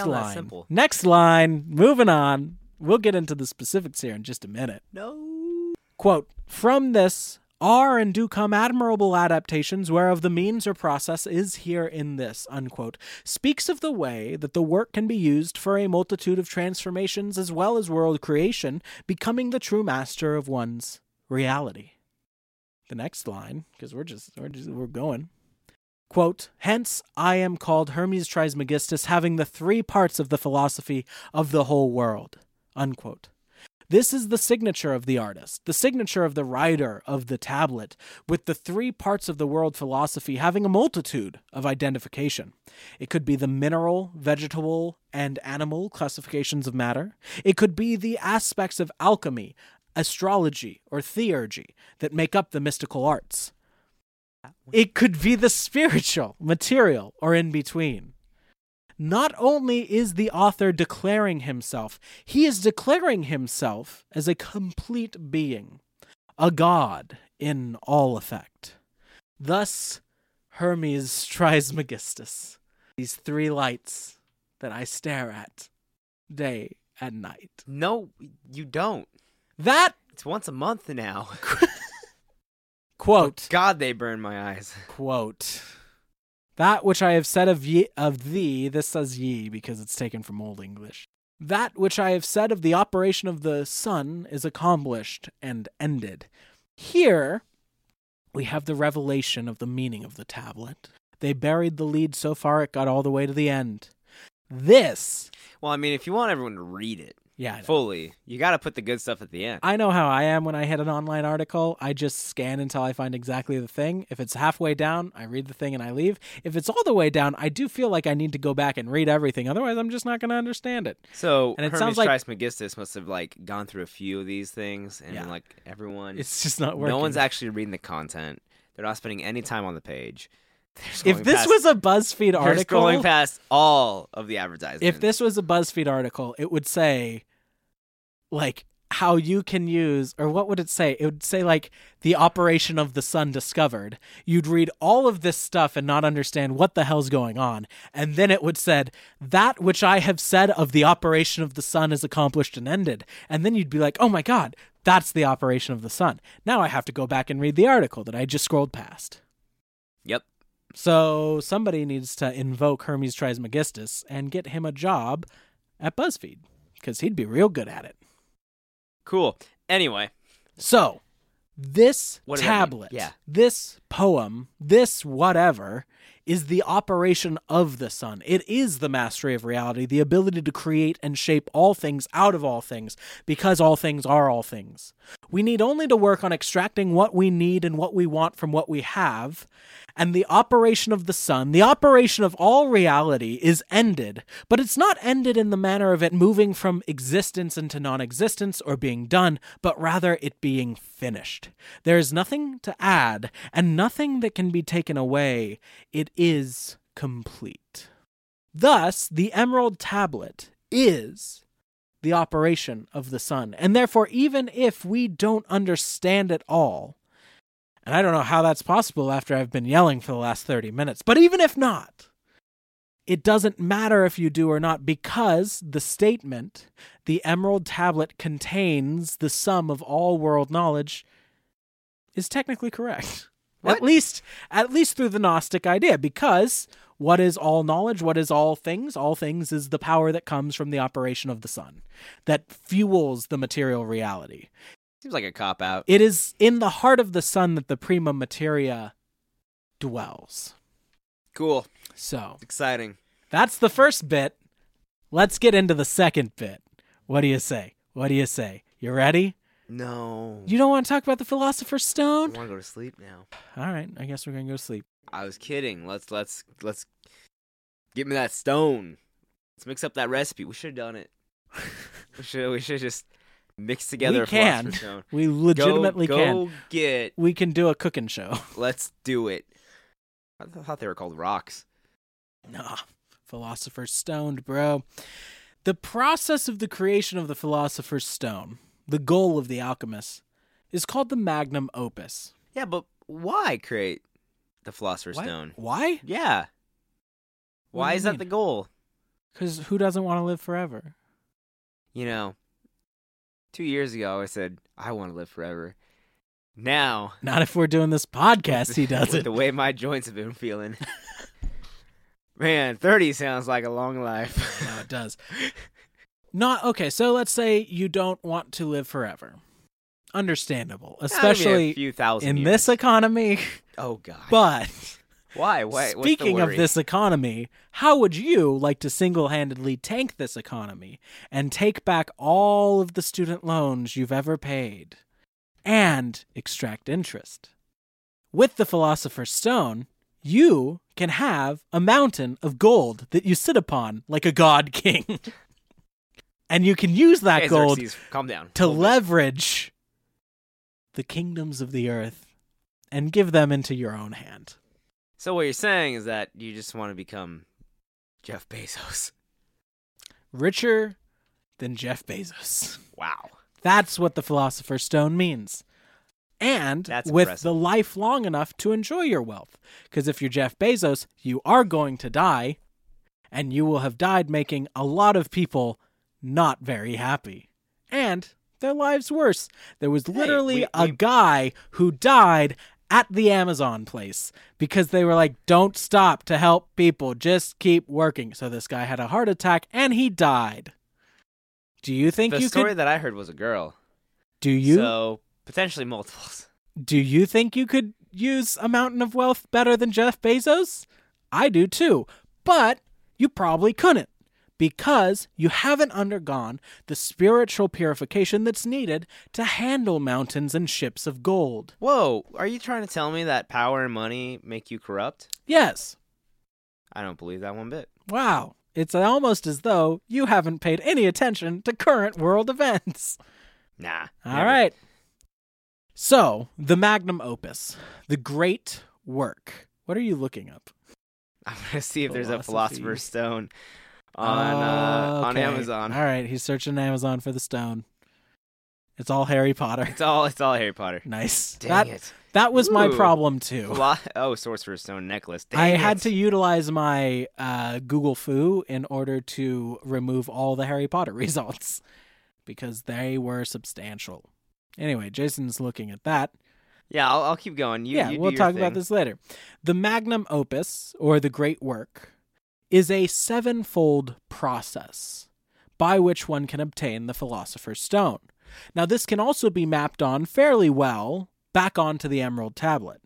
line, moving on. We'll get into the specifics here in just a minute. No. Quote, from this are and do come admirable adaptations, whereof the means or process is here in this, unquote, speaks of the way that the work can be used for a multitude of transformations as well as world creation, becoming the true master of one's reality. The next line, because we're going. Quote, hence I am called Hermes Trismegistus, having the three parts of the philosophy of the whole world, unquote. This is the signature of the artist, the signature of the writer of the tablet, with the three parts of the world philosophy having a multitude of identification. It could be the mineral, vegetable, and animal classifications of matter. It could be the aspects of alchemy, astrology, or theurgy that make up the mystical arts. It could be the spiritual, material, or in between. Not only is the author declaring himself, he is declaring himself as a complete being, a god in all effect. Thus, Hermes Trismegistus, these three lights that I stare at day and night. No, you don't. That... It's once a month now. Quote. Oh, God, they burn my eyes. Quote. That which I have said of thee, this says ye because it's taken from Old English. That which I have said of the operation of the sun is accomplished and ended. Here, we have the revelation of the meaning of the tablet. They buried the lead so far it got all the way to the end. This... Well, I mean, if you want everyone to read it Yeah, fully, you got to put the good stuff at the end. I know how I am when I hit an online article. I just scan until I find exactly the thing. If it's halfway down, I read the thing and I leave. If it's all the way down, I do feel like I need to go back and read everything. Otherwise, I'm just not going to understand it. So, and it Hermes sounds like Trismegistus must have gone through a few of these things, and Yeah. everyone, it's just not working. no one's actually reading the content. They're not spending any time on the page. If this was a BuzzFeed they're article, scrolling past all of the advertisements. if this was a BuzzFeed article, it would say, how you can use, or what would it say? It would say, the operation of the sun discovered. You'd read all of this stuff and not understand what the hell's going on. And then it would said, that which I have said of the operation of the sun is accomplished and ended. And then you'd be like, oh my God, that's the operation of the sun. Now I have to go back and read the article that I just scrolled past. Yep. So somebody needs to invoke Hermes Trismegistus and get him a job at BuzzFeed, because he'd be real good at it. Cool. Anyway, So, this What does that mean? tablet, Yeah. this poem, this whatever, is the operation of the sun. It is the mastery of reality, the ability to create and shape all things out of all things, because all things are all things. We need only to work on extracting what we need and what we want from what we have, and the operation of the sun, the operation of all reality, is ended. But it's not ended in the manner of it moving from existence into non-existence or being done, but rather it being finished. There is nothing to add and nothing that can be taken away. It is complete. Thus, the Emerald Tablet is the operation of the sun. And therefore, even if we don't understand it all, and I don't know how that's possible after I've been yelling for the last 30 minutes, but even if not, it doesn't matter if you do or not, because the statement, the Emerald Tablet contains the sum of all world knowledge, is technically correct. What? At least through the Gnostic idea, because what is all knowledge? What is all things? All things is the power that comes from the operation of the sun, that fuels the material reality. Seems like a cop-out. It is in the heart of the sun that the prima materia dwells. Cool. So, Exciting. that's the first bit. Let's get into the second bit. What do you say? What do you say? You ready? No. You don't want to talk about the Philosopher's I Stone? want to go to sleep now. All right, I guess we're going to go to sleep. I was kidding. Let's give me that stone. Let's mix up that recipe. We should have done it. we should just mix together We a can. Philosopher's Stone. We legitimately can. Go get. We can do a cooking show. Let's do it. I thought they were called rocks. Nah, Philosopher's Stone, bro. The process of the creation of the Philosopher's Stone, the goal of the alchemist, is called the magnum opus. Yeah, but why create the Philosopher's What? Stone? Why? Yeah. What Why do you is that mean? the goal? Because who doesn't want to live forever? 2 years ago I said I want to live forever. Now, Not if we're doing this podcast, he with doesn't. the way my joints have been feeling. Man, 30 sounds like a long life. No, it does. Not okay. So let's say you don't want to live forever. Understandable, I mean, especially a few thousand in years. this economy. Oh God. But Why? What's the speaking of worry? this economy, how would you like to single-handedly tank this economy and take back all of the student loans you've ever paid and extract interest? With the Philosopher's Stone, you can have a mountain of gold that you sit upon like a god king. And you can use that Hey, gold Xerxes, calm down. to Hold it. leverage the kingdoms of the earth and give them into your own hand. So what you're saying is that you just want to become Jeff Bezos. Richer than Jeff Bezos. Wow. That's what the Philosopher's Stone means. And That's with impressive. the life long enough to enjoy your wealth. Because if you're Jeff Bezos, you are going to die, and you will have died making a lot of people not very happy. And their lives worse. There was literally a guy who died at the Amazon place because they were like, don't stop to help people, just keep working. So this guy had a heart attack and he died. Do you think The you story could that I heard was a girl. do you So potentially multiples. do you think you could use a mountain of wealth better than Jeff Bezos? I do too. But you probably couldn't, because you haven't undergone the spiritual purification that's needed to handle mountains and ships of gold. Whoa, are you trying to tell me that power and money make you corrupt? Yes. I don't believe that one bit. Wow. It's almost as though you haven't paid any attention to current world events. Nah. All right. So, the magnum opus, the great work. What are you looking up? I'm gonna see if there's a Philosophy. Philosopher's Stone on Okay. Amazon. All right, he's searching Amazon for the stone. It's all Harry Potter. It's all Harry Potter. Nice. Dang it. That was my Ooh. problem too. Sorcerer's Stone necklace. Dang I it. had to utilize my Google Foo in order to remove all the Harry Potter results because they were substantial. Anyway, Jason's looking at that. Yeah, I'll keep going. You do We'll your talk thing. about this later. The magnum opus, or the great work, is a sevenfold process by which one can obtain the Philosopher's Stone. Now, this can also be mapped on fairly well back onto the Emerald Tablet.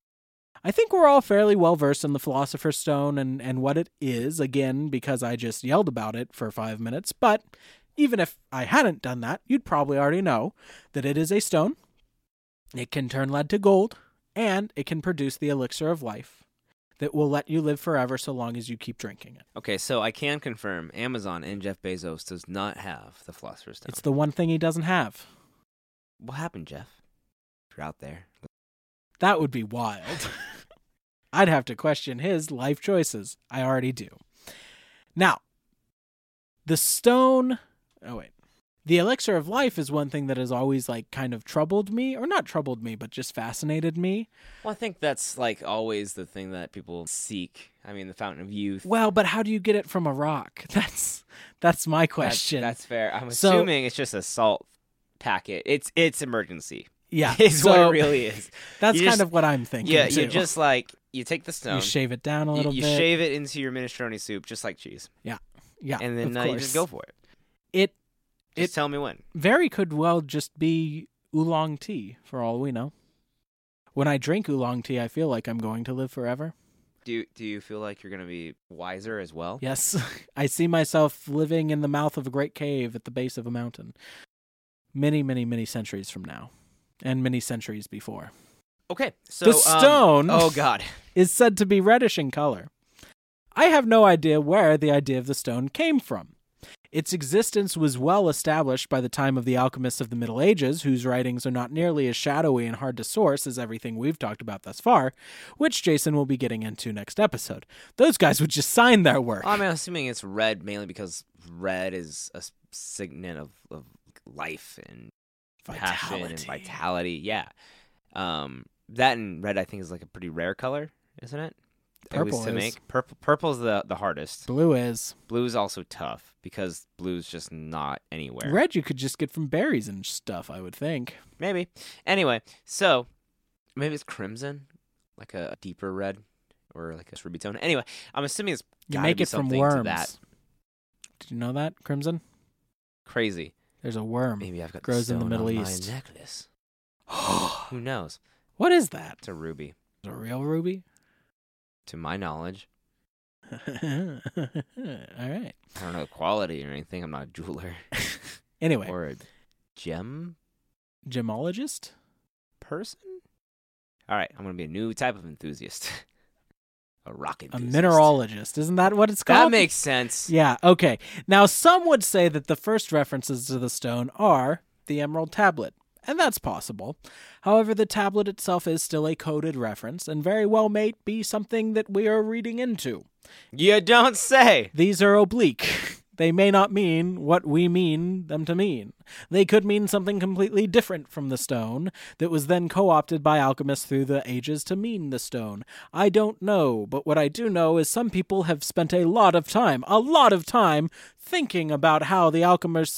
I think we're all fairly well versed in the Philosopher's Stone and what it is, again, because I just yelled about it for 5 minutes, but even if I hadn't done that, you'd probably already know that it is a stone, it can turn lead to gold, and it can produce the elixir of life that will let you live forever so long as you keep drinking it. Okay, so I can confirm Amazon and Jeff Bezos does not have the Philosopher's Stone. It's the one thing he doesn't have. What happened, Jeff? If you're out there. That would be wild. I'd have to question his life choices. I already do. Now, the stone... Oh, wait. The elixir of life is one thing that has always, kind of troubled me. Or not troubled me, but just fascinated me. Well, I think that's, always the thing that people seek. I mean, the Fountain of Youth. Well, but how do you get it from a rock? That's my question. That's fair. I'm assuming it's just a salt packet. It's emergency. Yeah. Is what it really is. That's kind of what I'm thinking, Yeah, too. you just, you take the stone. You shave it down a little bit. You shave it into your minestrone soup, just like cheese. Yeah, and then you just go for it. Just tell me when. Very could well just be oolong tea, for all we know. When I drink oolong tea, I feel like I'm going to live forever. Do you feel like you're going to be wiser as well? Yes. I see myself living in the mouth of a great cave at the base of a mountain. Many, many, many centuries from now. And many centuries before. Okay, so... The stone oh, God. is said to be reddish in color. I have no idea where the idea of the stone came from. Its existence was well established by the time of the alchemists of the Middle Ages, whose writings are not nearly as shadowy and hard to source as everything we've talked about thus far, which Jason will be getting into next episode. Those guys would just sign their work. I'm assuming it's red mainly because red is a signet of life and passion and vitality. Yeah. That and red, I think, is a pretty rare color, isn't it? Purple is. Make. Purple's the hardest. Blue is. Blue is also tough because blue's just not anywhere. Red you could just get from berries and stuff, I would think. Maybe. Anyway, so maybe it's crimson, like a deeper red or like a ruby tone. Anyway, I'm assuming it's you gotta make be it from something worms. to that. Did you know that, crimson? Crazy. There's a worm. Maybe I've got grows the in the stone Middle on East. My necklace. Who knows? What is that? It's a ruby. Is it a real ruby? To my knowledge. All right. I don't know the quality or anything. I'm not a jeweler. Anyway. Or a gem gemologist person? All right, I'm going to be a new type of enthusiast. A rock enthusiast. A mineralogist. Isn't that what it's called? That makes sense. Yeah, okay. Now, some would say that the first references to the stone are the Emerald Tablet. And that's possible. However, the tablet itself is still a coded reference, and very well may be something that we are reading into. You don't say! These are oblique. They may not mean what we mean them to mean. They could mean something completely different from the stone that was then co-opted by alchemists through the ages to mean the stone. I don't know, but what I do know is some people have spent a lot of time thinking about how the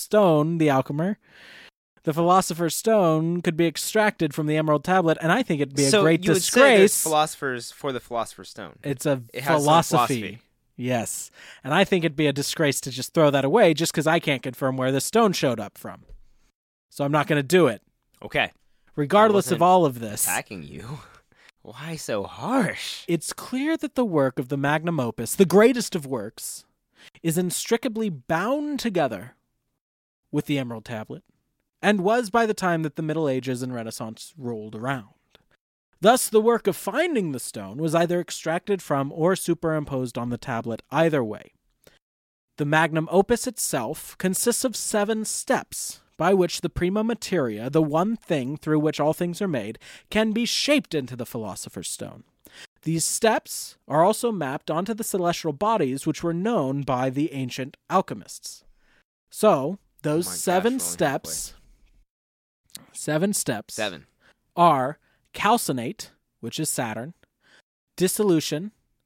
Philosopher's Stone could be extracted from the Emerald Tablet, and I think it'd be a great disgrace. Disgrace. Would say there's philosophers for the Philosopher's Stone. It's it has philosophy. Yes. And I think it'd be a disgrace to just throw that away just because I can't confirm where the stone showed up from. So I'm not going to do it. Okay. Regardless of all of this. Attacking you? Why so harsh? It's clear that the work of the magnum opus, the greatest of works, is inextricably bound together with the Emerald Tablet, and was by the time that the Middle Ages and Renaissance rolled around. Thus, the work of finding the stone was either extracted from or superimposed on the tablet either way. The magnum opus itself consists of 7 steps, by which the prima materia, the one thing through which all things are made, can be shaped into the Philosopher's Stone. These steps are also mapped onto the celestial bodies which were known by the ancient alchemists. So, those 7 steps... 7 steps 7 are calcinate, which is Saturn, dissolution,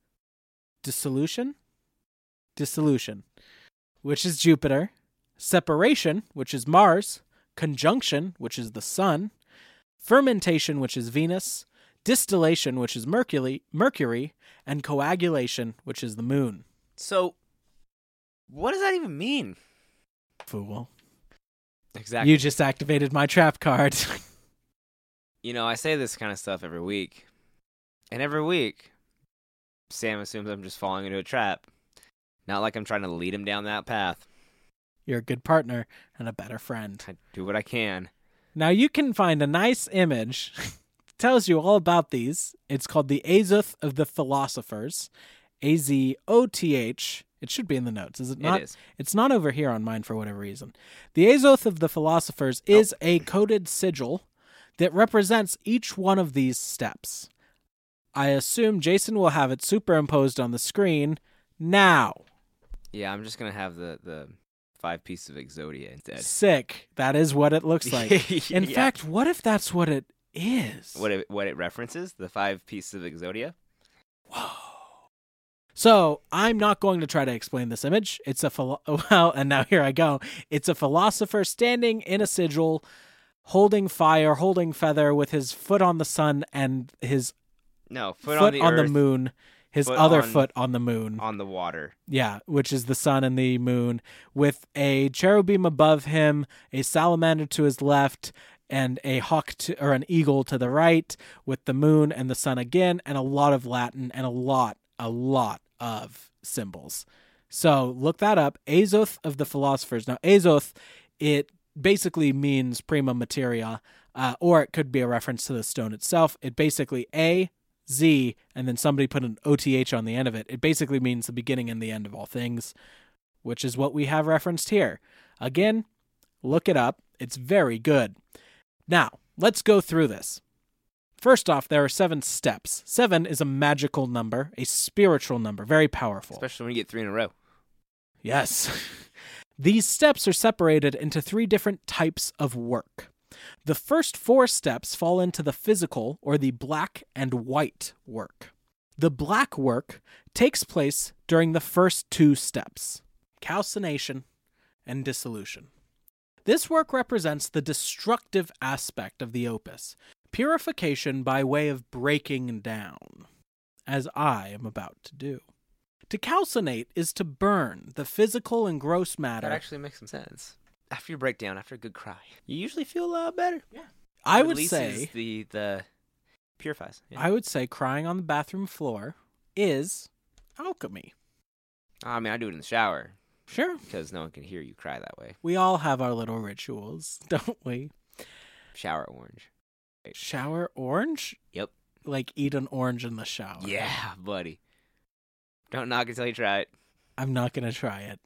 which is Jupiter, separation, which is Mars, conjunction, which is the Sun, fermentation, which is Venus, distillation, which is Mercury, and coagulation, which is the Moon. So, what does that even mean? Fool. Exactly. You just activated my trap card. You know, I say this kind of stuff every week. And every week, Sam assumes I'm just falling into a trap. Not like I'm trying to lead him down that path. You're a good partner and a better friend. I do what I can. Now you can find a nice image. Tells you all about these. It's called the Azoth of the Philosophers. Azoth. It should be in the notes, is it not? It is. It's not over here on mine for whatever reason. The Azoth of the Philosophers is a coded sigil that represents each one of these steps. I assume Jason will have it superimposed on the screen now. Yeah, I'm just going to have the 5 pieces of Exodia instead. Sick. That is what it looks like. In fact, what if that's what it is? What it references? The 5 pieces of Exodia? Whoa. So I'm not going to try to explain this image. It's and now here I go. It's a philosopher standing in a sigil, holding fire, holding feather, with his foot on the sun and his foot on on the moon, his other foot on the moon. On the water. Yeah, which is the sun and the moon, with a cherubim above him, a salamander to his left, and a hawk or an eagle to the right, with the moon and the sun again, and a lot of Latin and a lot of symbols. So look that up. Azoth of the Philosophers. Now, Azoth, it basically means prima materia, or it could be a reference to the stone itself. It basically A-Z, and then somebody put an O-T-H on the end of it. It basically means the beginning and the end of all things, which is what we have referenced here. Again, look it up. It's very good. Now, let's go through this. First off, there are 7 steps. 7 is a magical number, a spiritual number, very powerful. Especially when you get 3 in a row. Yes. These steps are separated into 3 different types of work. The first 4 steps fall into the physical, or the black and white work. The black work takes place during the first 2 steps, calcination and dissolution. This work represents the destructive aspect of the opus, purification by way of breaking down, as I am about to do. To calcinate is to burn the physical and gross matter. That actually makes some sense. After you break down, after a good cry, you usually feel better. Yeah. I would say the purifies. Yeah. I would say crying on the bathroom floor is alchemy. I mean, I do it in the shower. Sure. Because no one can hear you cry that way. We all have our little rituals, don't we? Shower orange. Shower orange? Yep. Like eat an orange in the shower. Yeah, buddy. Don't knock it till you try it. I'm not going to try it.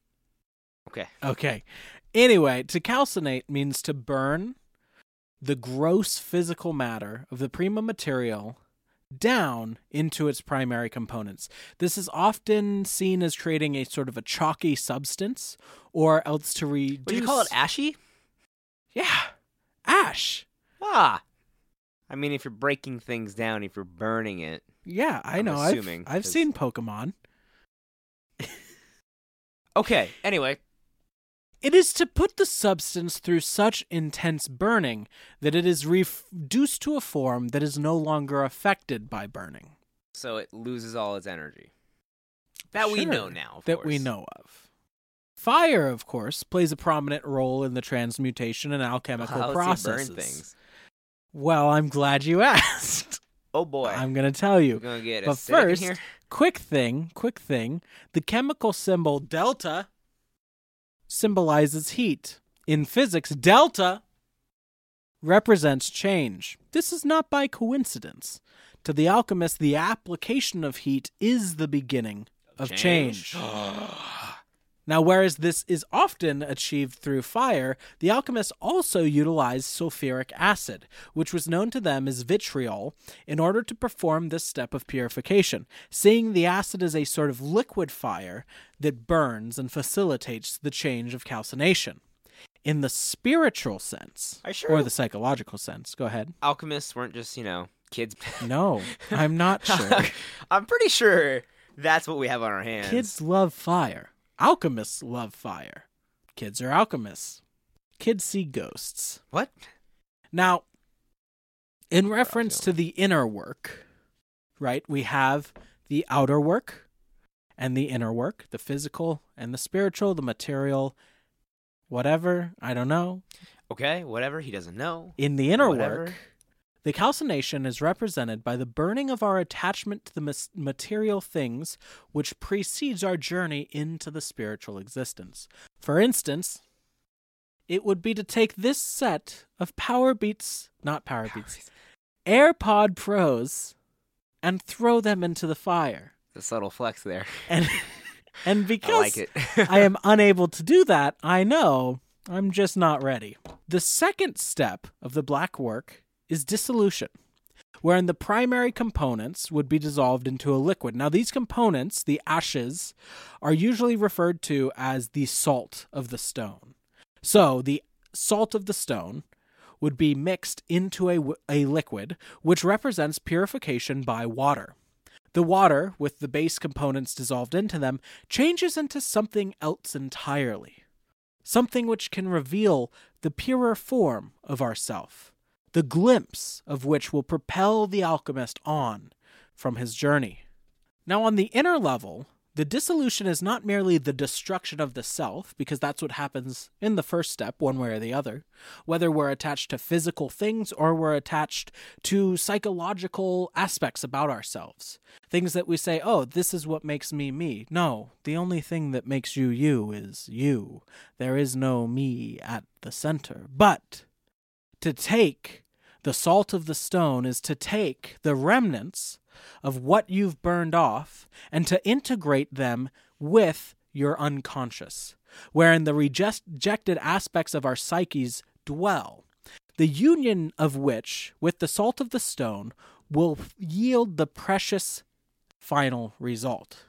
Okay. Anyway, to calcinate means to burn the gross physical matter of the prima material down into its primary components. This is often seen as creating a sort of a chalky substance, or else to reduce... Would you call it ashy? Yeah. Ash. Ah. I mean, if you're breaking things down, if you're burning it. Yeah, I know. Assuming, I've seen Pokemon. Okay, anyway. It is to put the substance through such intense burning that it is reduced to a form that is no longer affected by burning. So it loses all its energy. That we know now, of that course. we know of. Fire, of course, plays a prominent role in the transmutation and alchemical processes. Burn things. Well, I'm glad you asked. Oh boy. I'm going to tell you. We're going to get but acidic first, in here. quick thing. The chemical symbol delta symbolizes heat. In physics, delta represents change. This is not by coincidence. To the alchemist, the application of heat is the beginning of change. Now, whereas this is often achieved through fire, the alchemists also utilized sulfuric acid, which was known to them as vitriol, in order to perform this step of purification, seeing the acid as a sort of liquid fire that burns and facilitates the change of calcination. In the spiritual sense, or the psychological sense, go ahead. Alchemists weren't just, kids. No, I'm not sure. I'm pretty sure that's what we have on our hands. Kids love fire. Alchemists love fire. Kids are alchemists. Kids see ghosts. What? Now, in reference to the inner work, right, we have the outer work and the inner work, the physical and the spiritual, the material, whatever, I don't know. Okay, whatever. He doesn't know. In the inner Whatever. work, the calcination is represented by the burning of our attachment to the material things which precedes our journey into the spiritual existence. For instance, it would be to take this set of AirPod Pros and throw them into the fire. The subtle flex there. And because I like it. I am unable to do that, I know I'm just not ready. The second step of the black work is dissolution, wherein the primary components would be dissolved into a liquid. Now, these components, the ashes, are usually referred to as the salt of the stone. So, the salt of the stone would be mixed into a liquid, which represents purification by water. The water, with the base components dissolved into them, changes into something else entirely. Something which can reveal the purer form of ourself, the glimpse of which will propel the alchemist on from his journey. Now, on the inner level, the dissolution is not merely the destruction of the self, because that's what happens in the first step, one way or the other, whether we're attached to physical things or we're attached to psychological aspects about ourselves. Things that we say, oh, this is what makes me me. No, the only thing that makes you you is you. There is no me at the center. But to take the salt of the stone is to take the remnants of what you've burned off and to integrate them with your unconscious, wherein the rejected aspects of our psyches dwell, the union of which with the salt of the stone will yield the precious final result.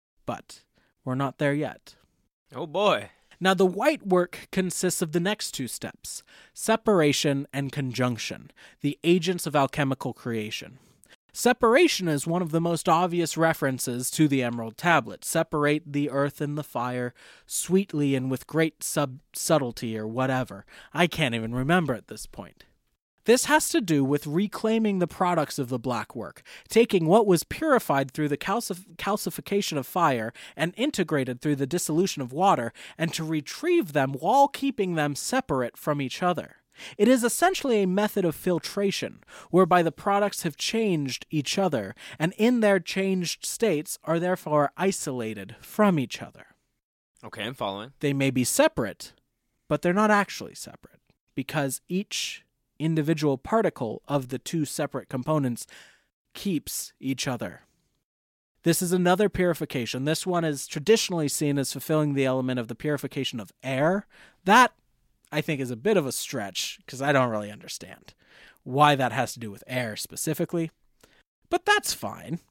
But we're not there yet. Oh boy. Now, the white work consists of the next two steps, separation and conjunction, the agents of alchemical creation. Separation is one of the most obvious references to the Emerald Tablet. Separate the earth and the fire sweetly and with great subtlety or whatever. I can't even remember at this point. This has to do with reclaiming the products of the black work, taking what was purified through the calcification of fire and integrated through the dissolution of water, and to retrieve them while keeping them separate from each other. It is essentially a method of filtration, whereby the products have changed each other, and in their changed states are therefore isolated from each other. Okay, I'm following. They may be separate, but they're not actually separate, because each individual particle of the two separate components keeps each other. This is another purification. This one is traditionally seen as fulfilling the element of the purification of air. That, I think, is a bit of a stretch, because I don't really understand why that has to do with air specifically. But that's fine.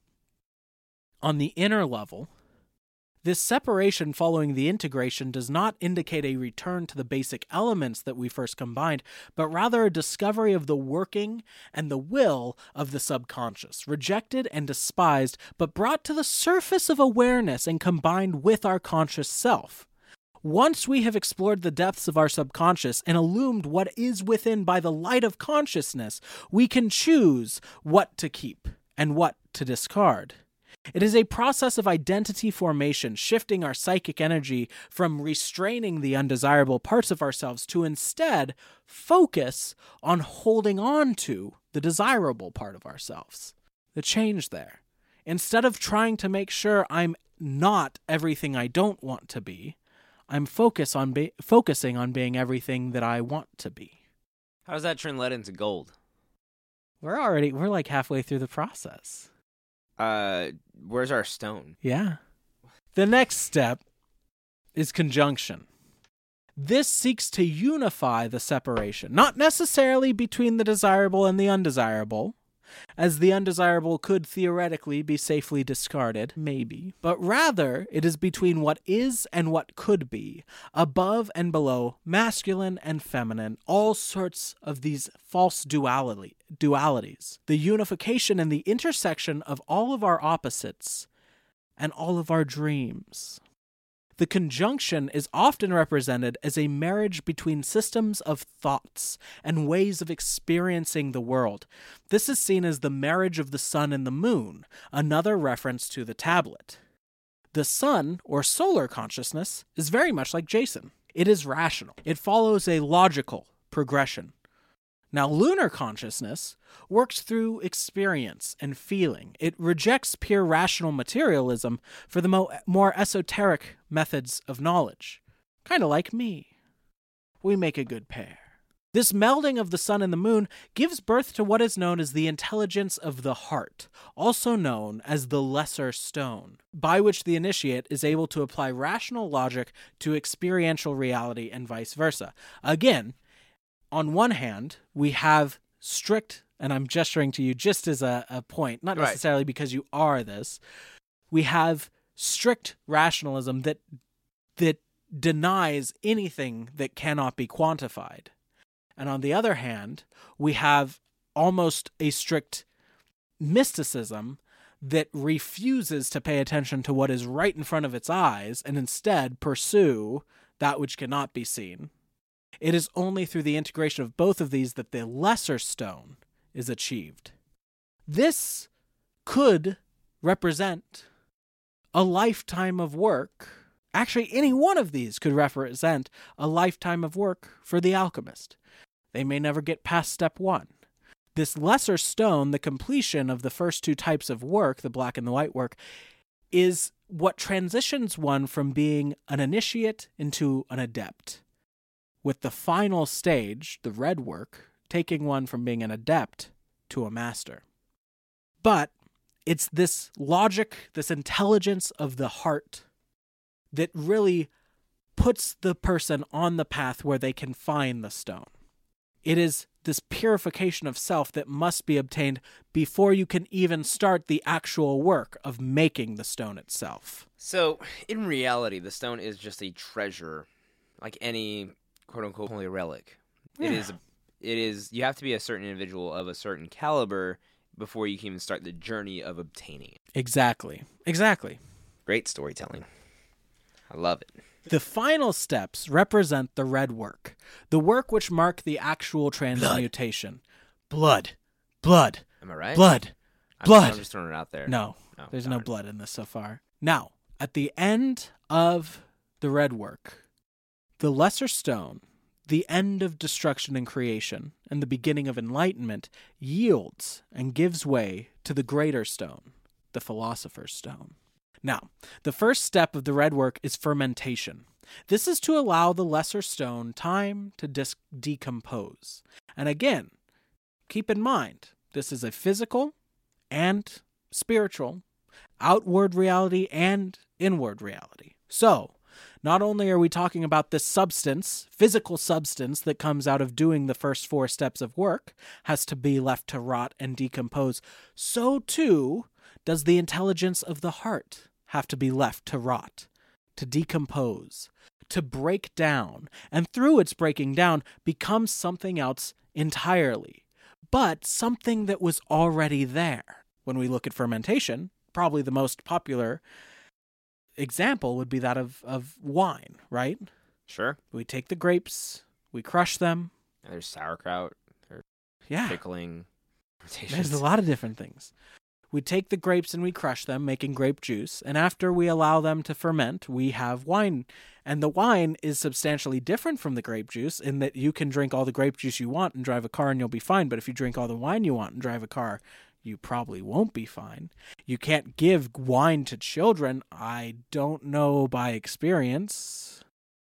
On the inner level, this separation following the integration does not indicate a return to the basic elements that we first combined, but rather a discovery of the working and the will of the subconscious, rejected and despised, but brought to the surface of awareness and combined with our conscious self. Once we have explored the depths of our subconscious and illumined what is within by the light of consciousness, we can choose what to keep and what to discard. It is a process of identity formation, shifting our psychic energy from restraining the undesirable parts of ourselves to instead focus on holding on to the desirable part of ourselves. The change there. Instead of trying to make sure I'm not everything I don't want to be, I'm focusing on being everything that I want to be. How does that turn lead into gold? We're like halfway through the process. Where's our stone? Yeah. The next step is conjunction. This seeks to unify the separation, not necessarily between the desirable and the undesirable, as the undesirable could theoretically be safely discarded, maybe, but rather it is between what is and what could be, above and below, masculine and feminine, all sorts of these false dualities, the unification and the intersection of all of our opposites and all of our dreams. The conjunction is often represented as a marriage between systems of thoughts and ways of experiencing the world. This is seen as the marriage of the sun and the moon, another reference to the tablet. The sun, or solar consciousness, is very much like Jason. It is rational. It follows a logical progression. Now, lunar consciousness works through experience and feeling. It rejects pure rational materialism for the more esoteric methods of knowledge. Kind of like me. We make a good pair. This melding of the sun and the moon gives birth to what is known as the intelligence of the heart, also known as the lesser stone, by which the initiate is able to apply rational logic to experiential reality and vice versa. Again, on one hand, we have strict, and I'm gesturing to you just as a point, not necessarily because you are this, we have strict rationalism that denies anything that cannot be quantified. And on the other hand, we have almost a strict mysticism that refuses to pay attention to what is right in front of its eyes and instead pursue that which cannot be seen. It is only through the integration of both of these that the lesser stone is achieved. This could represent a lifetime of work. Actually, any one of these could represent a lifetime of work for the alchemist. They may never get past step one. This lesser stone, the completion of the first two types of work, the black and the white work, is what transitions one from being an initiate into an adept, with the final stage, the red work, taking one from being an adept to a master. But it's this logic, this intelligence of the heart that really puts the person on the path where they can find the stone. It is this purification of self that must be obtained before you can even start the actual work of making the stone itself. So, in reality, the stone is just a treasure, like any quote-unquote holy relic. Yeah. It is. You have to be a certain individual of a certain caliber before you can even start the journey of obtaining it. Exactly. Great storytelling. I love it. The final steps represent the red work, the work which mark the actual transmutation. Blood. Am I right? Blood. I'm just throwing it out there. No, there's no blood in this so far. Now, at the end of the red work, the lesser stone, the end of destruction and creation, and the beginning of enlightenment, yields and gives way to the greater stone, the philosopher's stone. Now, the first step of the red work is fermentation. This is to allow the lesser stone time to decompose. And again, keep in mind, this is a physical and spiritual, outward reality and inward reality. So, not only are we talking about this substance, physical substance that comes out of doing the first 4 steps of work, has to be left to rot and decompose, so too does the intelligence of the heart have to be left to rot, to decompose, to break down, and through its breaking down become something else entirely, but something that was already there. When we look at fermentation, probably the most popular example would be that of wine, right? Sure. We take the grapes, we crush them. And there's sauerkraut, there's pickling. There's a lot of different things. We take the grapes and we crush them, making grape juice, and after we allow them to ferment, we have wine. And the wine is substantially different from the grape juice in that you can drink all the grape juice you want and drive a car and you'll be fine, but if you drink all the wine you want and drive a car, you probably won't be fine. You can't give wine to children. I don't know by experience,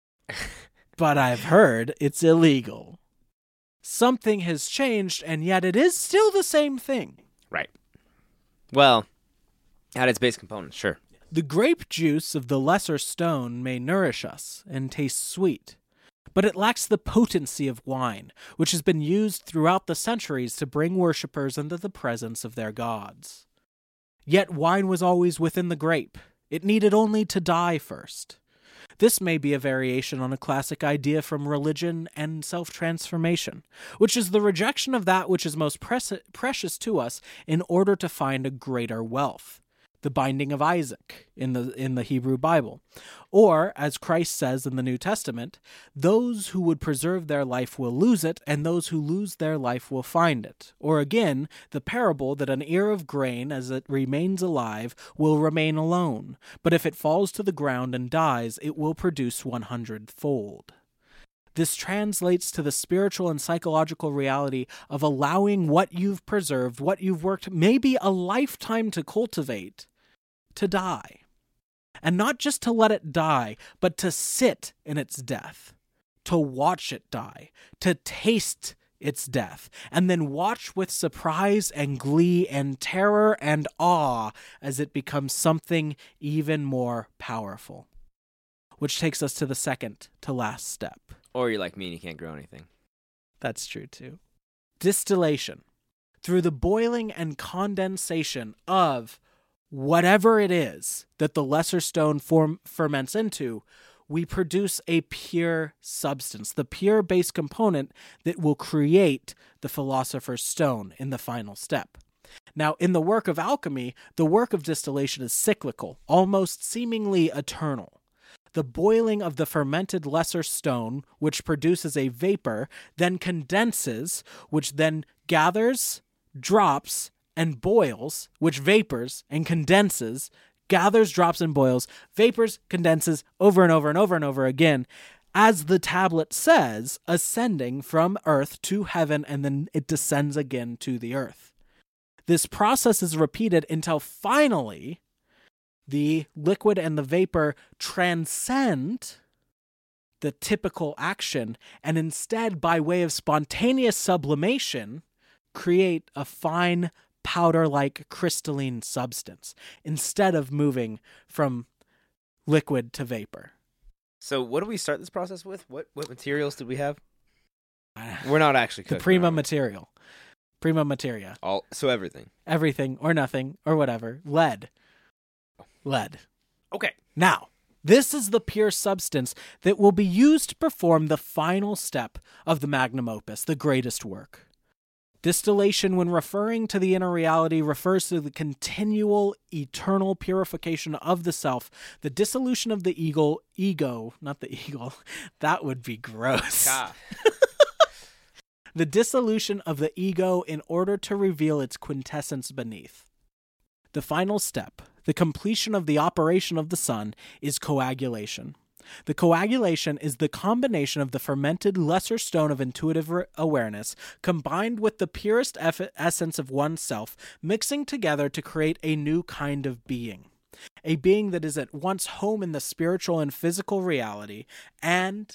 but I've heard it's illegal. Something has changed, and yet it is still the same thing. Right. Well, at its base components, sure. The grape juice of the lesser stone may nourish us and taste sweet, but it lacks the potency of wine, which has been used throughout the centuries to bring worshippers into the presence of their gods. Yet wine was always within the grape. It needed only to die first. This may be a variation on a classic idea from religion and self-transformation, which is the rejection of that which is most precious to us in order to find a greater wealth. The binding of Isaac in the Hebrew Bible. Or, as Christ says in the New Testament, those who would preserve their life will lose it, and those who lose their life will find it. Or again, the parable that an ear of grain, as it remains alive, will remain alone, but if it falls to the ground and dies, it will produce 100-fold. This translates to the spiritual and psychological reality of allowing what you've preserved, what you've worked maybe a lifetime to cultivate, to die. And not just to let it die, but to sit in its death, to watch it die, to taste its death, and then watch with surprise and glee and terror and awe as it becomes something even more powerful. Which takes us to the second to last step. Or you're like me and you can't grow anything. That's true too. Distillation. Through the boiling and condensation of whatever it is that the lesser stone ferments into, we produce a pure substance, the pure base component that will create the philosopher's stone in the final step. Now, in the work of alchemy, the work of distillation is cyclical, almost seemingly eternal. The boiling of the fermented lesser stone, which produces a vapor, then condenses, which then gathers, drops, and boils, which vapors and condenses, gathers, drops, and boils, vapors, condenses, over and over and over and over again, as the tablet says, ascending from earth to heaven, and then it descends again to the earth. This process is repeated until finally the liquid and the vapor transcend the typical action and instead, by way of spontaneous sublimation, create a fine powder-like crystalline substance instead of moving from liquid to vapor. So what do we start this process with? What materials did we have? We're not actually cooking. The prima material. Prima materia. So everything. Everything or nothing or whatever. Lead. Okay. Now, this is the pure substance that will be used to perform the final step of the magnum opus, the greatest work. Distillation, when referring to the inner reality, refers to the continual, eternal purification of the self, the dissolution of the ego, not the eagle, that would be gross. God. The dissolution of the ego in order to reveal its quintessence beneath. The final step, the completion of the operation of the sun, is coagulation. The coagulation is the combination of the fermented lesser stone of intuitive awareness combined with the purest essence of oneself, mixing together to create a new kind of being. A being that is at once home in the spiritual and physical reality and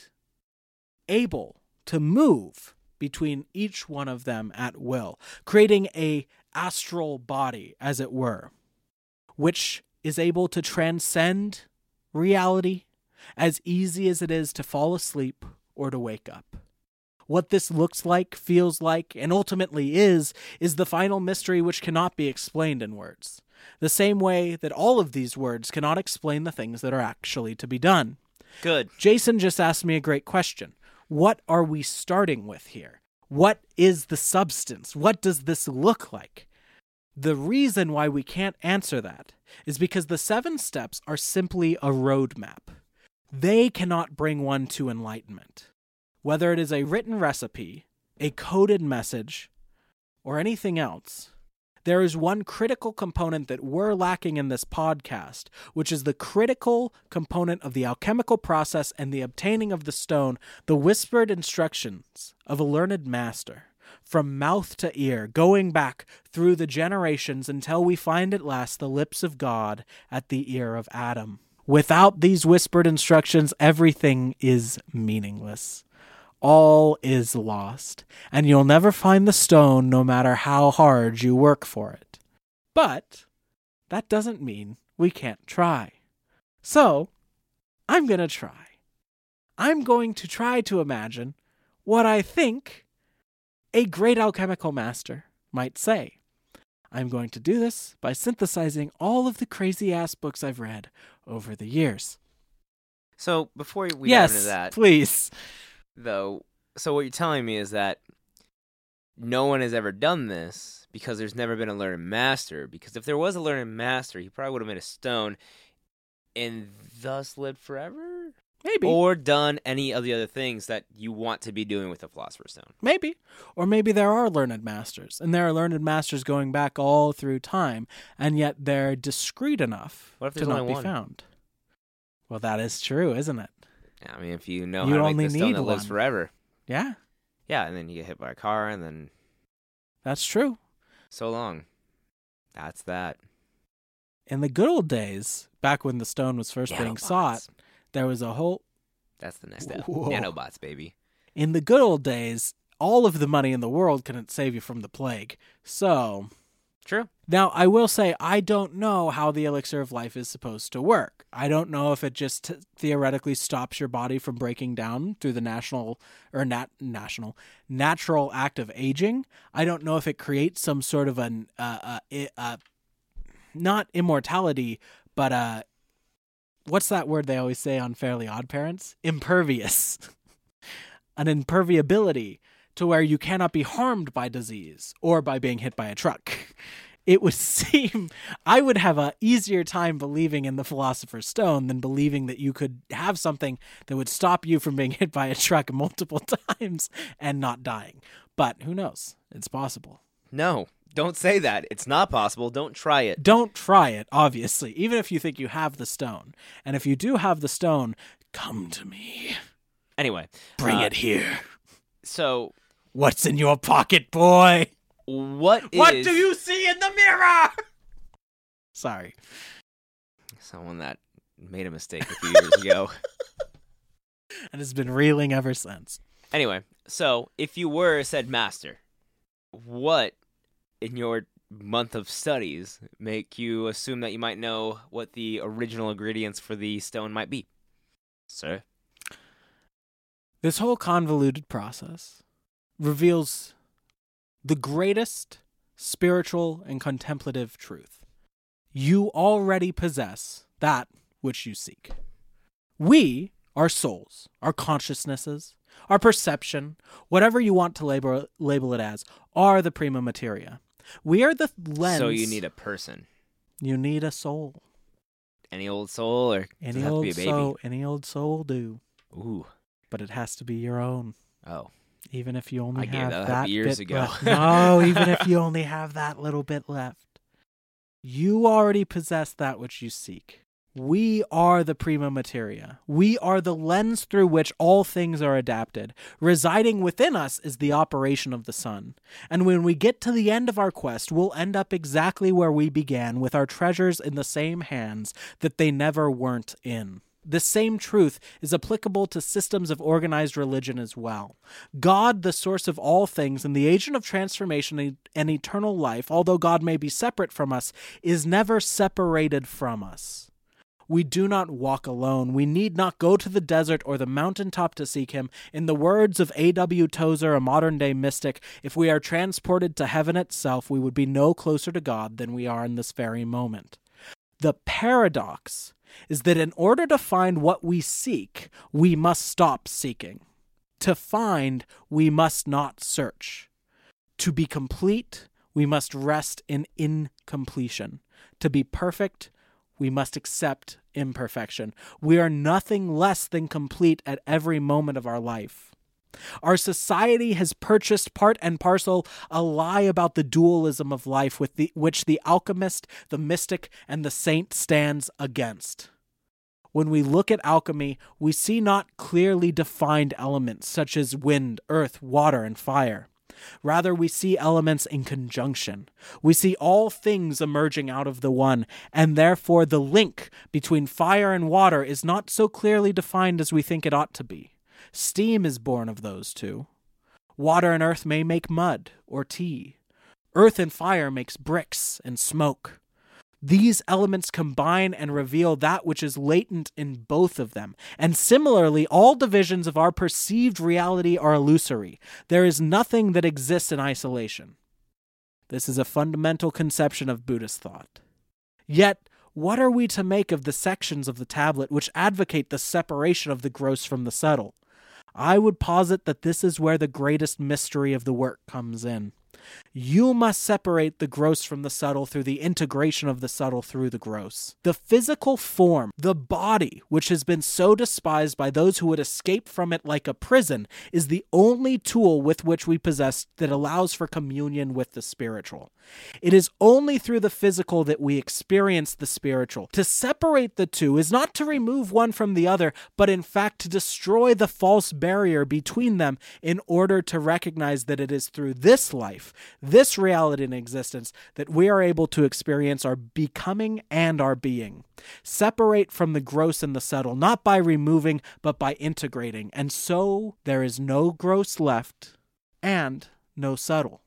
able to move between each one of them at will, creating a astral body, as it were, which is able to transcend reality as easy as it is to fall asleep or to wake up. What this looks like, feels like, and ultimately is the final mystery which cannot be explained in words. The same way that all of these words cannot explain the things that are actually to be done. Good. Jason just asked me a great question. What are we starting with here? What is the substance? What does this look like? The reason why we can't answer that is because the 7 steps are simply a roadmap. They cannot bring one to enlightenment. Whether it is a written recipe, a coded message, or anything else, there is one critical component that we're lacking in this podcast, which is the critical component of the alchemical process and the obtaining of the stone, the whispered instructions of a learned master, from mouth to ear, going back through the generations until we find at last the lips of God at the ear of Adam. Without these whispered instructions, everything is meaningless. All is lost, and you'll never find the stone no matter how hard you work for it. But that doesn't mean we can't try. So, I'm going to try. I'm going to try to imagine what I think a great alchemical master might say. I'm going to do this by synthesizing all of the crazy-ass books I've read over the years. So, before we dive into that... Yes, please. Though, so what you're telling me is that no one has ever done this because there's never been a learned master. Because if there was a learned master, he probably would have made a stone and thus lived forever? Maybe. Or done any of the other things that you want to be doing with a philosopher's stone. Maybe. Or maybe there are learned masters, and there are learned masters going back all through time, and yet they're discreet enough What if to there's not only be one? found. Well, that is true, isn't it? I mean, if you know You how to only make the stone need that lives one. forever. Yeah, Yeah, and then you get hit by a car, and then that's true. so long. That's that. In the good old days, back when the stone was first being sought, Nanobots. there was a whole... That's the next step. Whoa. Nanobots, baby. In the good old days, all of the money in the world couldn't save you from the plague. So... True. Now, I will say, I don't know how the elixir of life is supposed to work. I don't know if it just theoretically stops your body from breaking down through the natural act of aging. I don't know if it creates some sort of not immortality, but what's that word they always say on Fairly Odd Parents? Impervious. An imperviability to where you cannot be harmed by disease or by being hit by a truck. It would seem I would have an easier time believing in the Philosopher's Stone than believing that you could have something that would stop you from being hit by a truck multiple times and not dying. But who knows? It's possible. No, don't say that. It's not possible. Don't try it. Don't try it, obviously, even if you think you have the stone. And if you do have the stone, come to me. Anyway. Bring it here. So... What's in your pocket, boy? What do you see in the mirror? Sorry. Someone that made a mistake a few years ago. And has been reeling ever since. Anyway, so if you were said master, what in your month of studies make you assume that you might know what the original ingredients for the stone might be? Sir? This whole convoluted process reveals the greatest spiritual and contemplative truth. You already possess that which you seek. We, our souls, our consciousnesses, our perception, whatever you want to label it as, are the prima materia. We are the lens. So you need a person. You need a soul. Any old soul, or does it have to be a baby? Any old soul do. Ooh. But it has to be your own. Oh. Even if you only I have gave that that up years bit ago. left. No, even if you only have that little bit left. You already possess that which you seek. We are the prima materia. We are the lens through which all things are adapted. Residing within us is the operation of the sun. And when we get to the end of our quest, we'll end up exactly where we began, with our treasures in the same hands that they never weren't in. The same truth is applicable to systems of organized religion as well. God, the source of all things and the agent of transformation and eternal life, although God may be separate from us, is never separated from us. We do not walk alone. We need not go to the desert or the mountaintop to seek him. In the words of A.W. Tozer, a modern-day mystic, if we are transported to heaven itself, we would be no closer to God than we are in this very moment. The paradox is that in order to find what we seek, we must stop seeking. To find, we must not search. To be complete, we must rest in incompletion. To be perfect, we must accept imperfection. We are nothing less than complete at every moment of our life. Our society has purchased part and parcel a lie about the dualism of life with which the alchemist, the mystic, and the saint stands against. When we look at alchemy, we see not clearly defined elements such as wind, earth, water, and fire. Rather, we see elements in conjunction. We see all things emerging out of the one, and therefore the link between fire and water is not so clearly defined as we think it ought to be. Steam is born of those two. Water and earth may make mud or tea. Earth and fire makes bricks and smoke. These elements combine and reveal that which is latent in both of them. And similarly, all divisions of our perceived reality are illusory. There is nothing that exists in isolation. This is a fundamental conception of Buddhist thought. Yet, what are we to make of the sections of the tablet which advocate the separation of the gross from the subtle? I would posit that this is where the greatest mystery of the work comes in. You must separate the gross from the subtle through the integration of the subtle through the gross. The physical form, the body, which has been so despised by those who would escape from it like a prison, is the only tool with which we possess that allows for communion with the spiritual. It is only through the physical that we experience the spiritual. To separate the two is not to remove one from the other, but in fact to destroy the false barrier between them in order to recognize that it is through this life, this reality in existence, that we are able to experience our becoming and our being. Separate from the gross and the subtle, not by removing, but by integrating. And so there is no gross left and no subtle.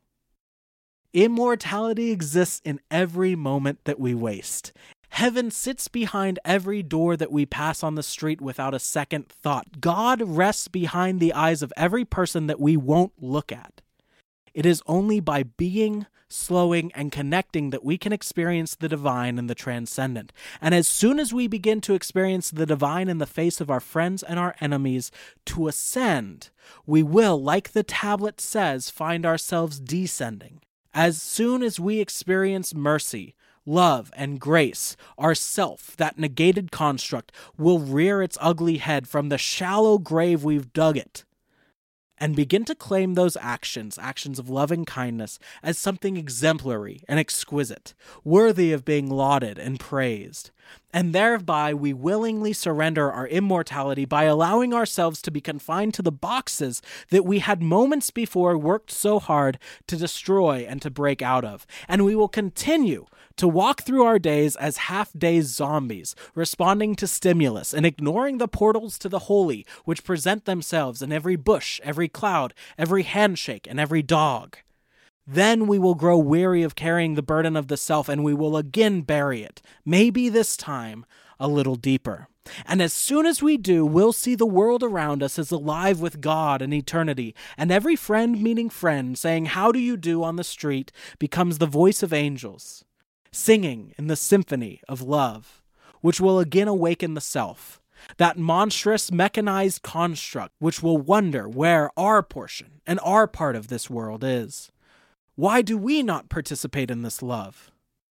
Immortality exists in every moment that we waste. Heaven sits behind every door that we pass on the street without a second thought. God rests behind the eyes of every person that we won't look at. It is only by being, slowing, and connecting that we can experience the divine and the transcendent. And as soon as we begin to experience the divine in the face of our friends and our enemies, to ascend, we will, like the tablet says, find ourselves descending. As soon as we experience mercy, love, and grace, our self, that negated construct, will rear its ugly head from the shallow grave we've dug it, and begin to claim those actions of loving kindness, as something exemplary and exquisite, worthy of being lauded and praised. And thereby we willingly surrender our immortality by allowing ourselves to be confined to the boxes that we had moments before worked so hard to destroy and to break out of. And we will continue to walk through our days as half-day zombies, responding to stimulus and ignoring the portals to the holy which present themselves in every bush, every cloud, every handshake, and every dog. Then we will grow weary of carrying the burden of the self, and we will again bury it, maybe this time a little deeper. And as soon as we do, we'll see the world around us as alive with God and eternity, and every friend meeting friend saying, "How do you do?" on the street becomes the voice of angels, singing in the symphony of love, which will again awaken the self, that monstrous mechanized construct which will wonder where our portion and our part of this world is. Why do we not participate in this love?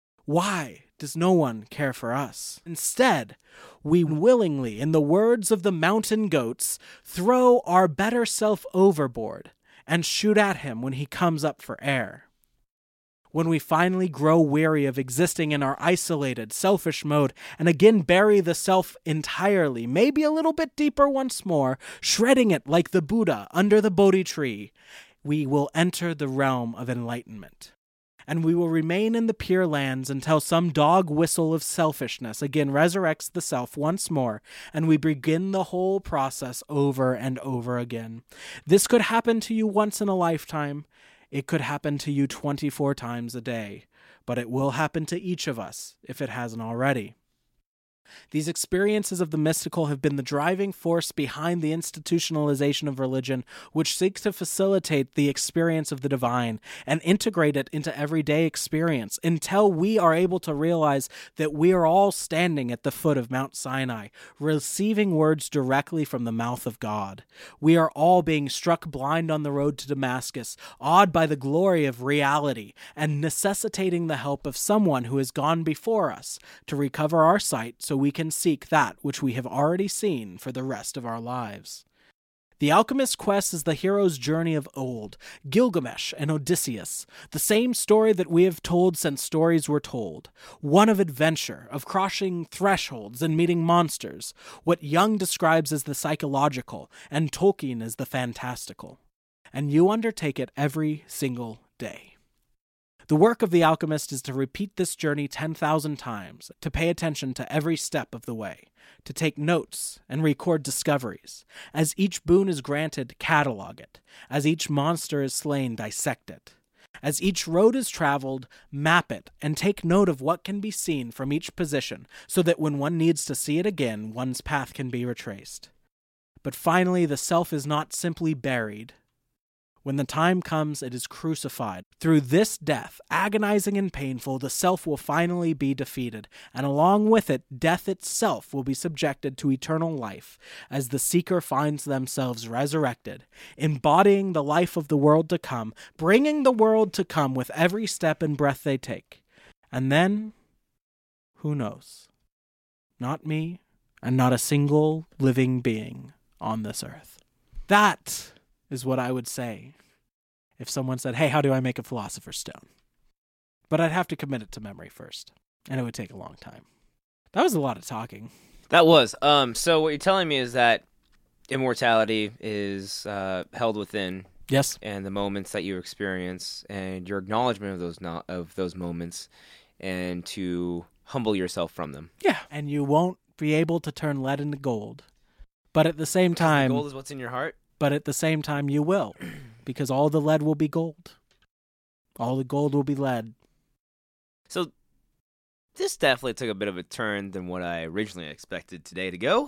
Why does no one care for us? Instead, we willingly, in the words of the mountain goats, throw our better self overboard and shoot at him when he comes up for air. When we finally grow weary of existing in our isolated, selfish mode and again bury the self entirely, maybe a little bit deeper once more, shredding it like the Buddha under the Bodhi tree, we will enter the realm of enlightenment. And we will remain in the Pure Lands until some dog whistle of selfishness again resurrects the self once more, and we begin the whole process over and over again. This could happen to you once in a lifetime. It could happen to you 24 times a day. But it will happen to each of us if it hasn't already. These experiences of the mystical have been the driving force behind the institutionalization of religion, which seeks to facilitate the experience of the divine and integrate it into everyday experience until we are able to realize that we are all standing at the foot of Mount Sinai, receiving words directly from the mouth of God. We are all being struck blind on the road to Damascus, awed by the glory of reality, and necessitating the help of someone who has gone before us to recover our sight so we can seek that which we have already seen for the rest of our lives. The alchemist's quest is the hero's journey of old, Gilgamesh and Odysseus, the same story that we have told since stories were told, one of adventure, of crossing thresholds and meeting monsters, what Jung describes as the psychological and Tolkien as the fantastical. And you undertake it every single day. The work of the alchemist is to repeat this journey 10,000 times, to pay attention to every step of the way, to take notes and record discoveries. As each boon is granted, catalog it. As each monster is slain, dissect it. As each road is traveled, map it and take note of what can be seen from each position so that when one needs to see it again, one's path can be retraced. But finally, the self is not simply buried. When the time comes, it is crucified. Through this death, agonizing and painful, the self will finally be defeated, and along with it, death itself will be subjected to eternal life, as the seeker finds themselves resurrected, embodying the life of the world to come, bringing the world to come with every step and breath they take. And then, who knows? Not me, and not a single living being on this earth. That is what I would say if someone said, hey, how do I make a philosopher's stone? But I'd have to commit it to memory first, and it would take a long time. That was a lot of talking. That was. So what you're telling me is that immortality is held within. Yes. And the moments that you experience and your acknowledgement of those moments, and to humble yourself from them. Yeah. And you won't be able to turn lead into gold. But at the same time... Gold is what's in your heart? But at the same time, you will, because all the lead will be gold. All the gold will be lead. So this definitely took a bit of a turn than what I originally expected today to go.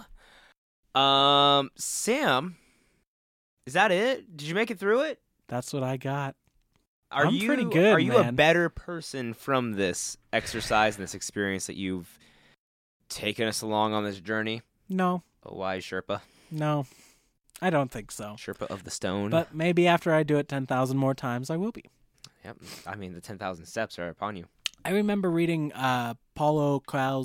Sam, is that it? Did you make it through it? That's what I got. I'm pretty good, Are you man. a better person from this exercise and this experience that you've taken us along on this journey? No. A wise Sherpa? No. I don't think so. Sherpa of the stone. But maybe after I do it 10,000 more times, I will be. Yep. I mean, the 10,000 steps are upon you. I remember reading Paulo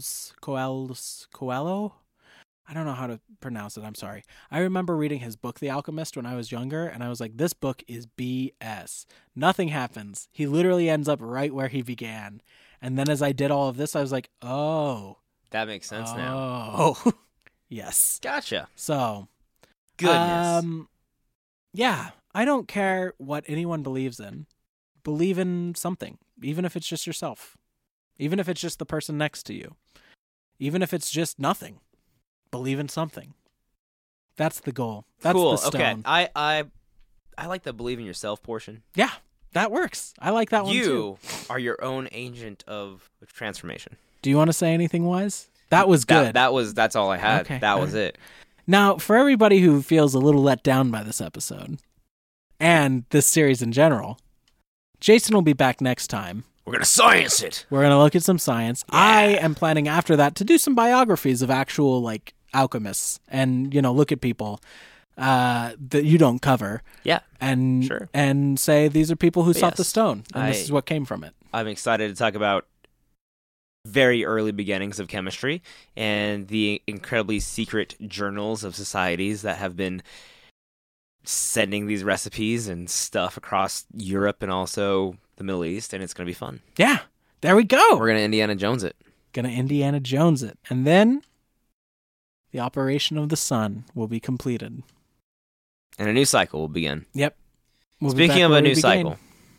Coelho. I don't know how to pronounce it. I'm sorry. I remember reading his book, The Alchemist, when I was younger, and I was like, this book is BS. Nothing happens. He literally ends up right where he began. And then as I did all of this, I was like, oh. That makes sense now. Oh. Yes. Gotcha. So... Goodness. Yeah, I don't care what anyone believes in. Believe in something, even if it's just yourself. Even if it's just the person next to you. Even if it's just nothing. Believe in something. That's the goal. That's cool. the stone. Okay. I like the believe in yourself portion. Yeah, that works. I like that one too. You are your own agent of transformation. Do you want to say anything wise? That was good. That's all I had. Okay. That was it. Now, for everybody who feels a little let down by this episode, and this series in general, Jason will be back next time. We're going to science it. We're going to look at some science. Yeah. I am planning after that to do some biographies of actual, alchemists and, look at people that you don't cover. Yeah, and sure. And say these are people who sought the stone, and this is what came from it. I'm excited to talk about very early beginnings of chemistry and the incredibly secret journals of societies that have been sending these recipes and stuff across Europe and also the Middle East, and it's going to be fun. Yeah, there we go. We're going to Indiana Jones it. And then the operation of the sun will be completed. And a new cycle will begin. Yep. Speaking of a new cycle,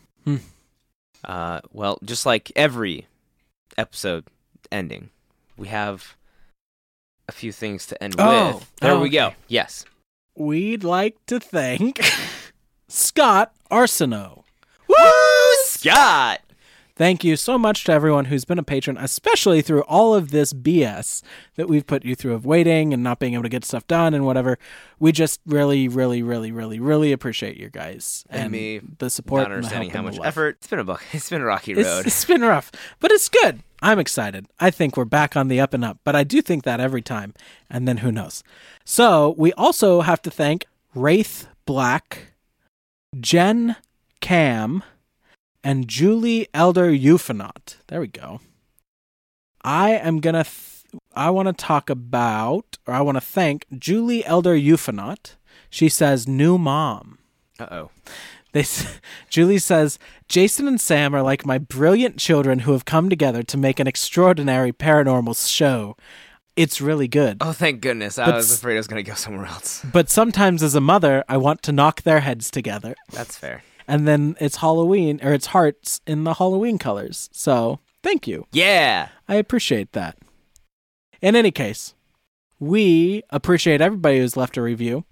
well, just like every episode ending, we have a few things to end with. There we go. Yes. We'd like to thank Scott Arsenault. Woo, Scott! Thank you so much to everyone who's been a patron, especially through all of this BS that we've put you through of waiting and not being able to get stuff done and whatever. We just really, really, really, really, really appreciate you guys and me the support. Not understanding and the how much effort. It's been a rocky road. It's been rough, but it's good. I'm excited. I think we're back on the up and up, but I do think that every time, and then who knows. So we also have to thank Wraith Black, Jen Cam, and Julie Elder Euphanaut. There we go. I want to thank Julie Elder Euphanaut. She says, new mom. Uh-oh. Julie says, Jason and Sam are like my brilliant children who have come together to make an extraordinary paranormal show. It's really good. Oh, thank goodness. I was afraid I was going to go somewhere else. But sometimes as a mother, I want to knock their heads together. That's fair. And then it's Halloween, or it's hearts in the Halloween colors. So, thank you. Yeah. I appreciate that. In any case, we appreciate everybody who's left a review.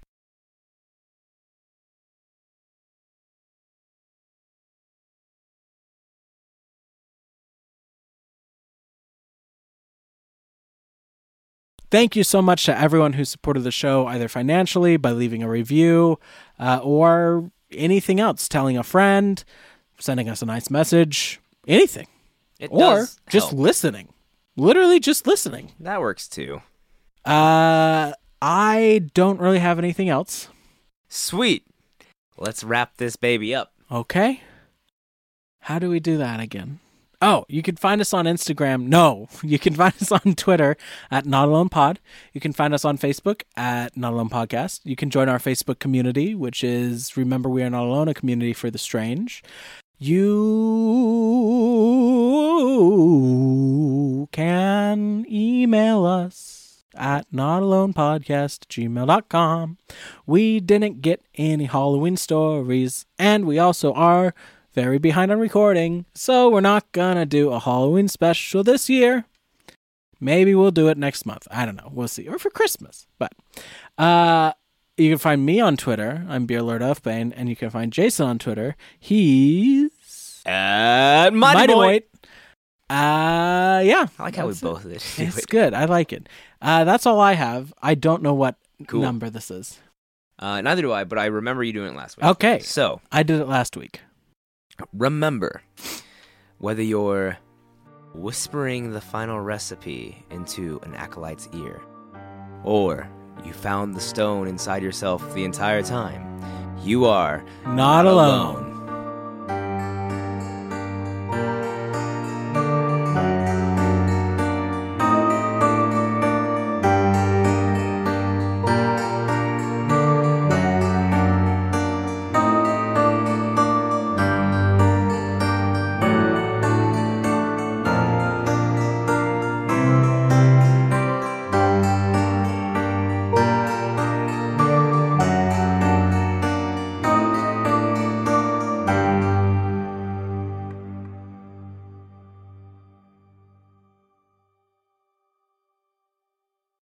Thank you so much to everyone who supported the show, either financially, by leaving a review, or anything else, telling a friend, sending us a nice message, anything. It Or does just help. listening. Literally just listening. That works too. I don't really have anything else. Sweet. Let's wrap this baby up. Okay. How do we do that again? Oh, you can find us on Instagram. No, you can find us on Twitter at Not Alone Pod. You can find us on Facebook at Not Alone Podcast. You can join our Facebook community, which is Remember We Are Not Alone, a community for the strange. You can email us at notalonepodcast@gmail.com. We didn't get any Halloween stories, and we also are very behind on recording, so we're not gonna do a Halloween special this year. Maybe we'll do it next month. I don't know. We'll see. Or for Christmas. But you can find me on Twitter. I'm Beer Lord Elfbane, and you can find Jason on Twitter. He's Mighty Boy. Yeah. I like how we that's both did. It's good. I like it. That's all I have. I don't know what Cool. number this is. Neither do I, but I remember you doing it last week. Okay. So, I did it last week. remember, whether you're whispering the final recipe into an acolyte's ear, or you found the stone inside yourself the entire time, you are Not alone.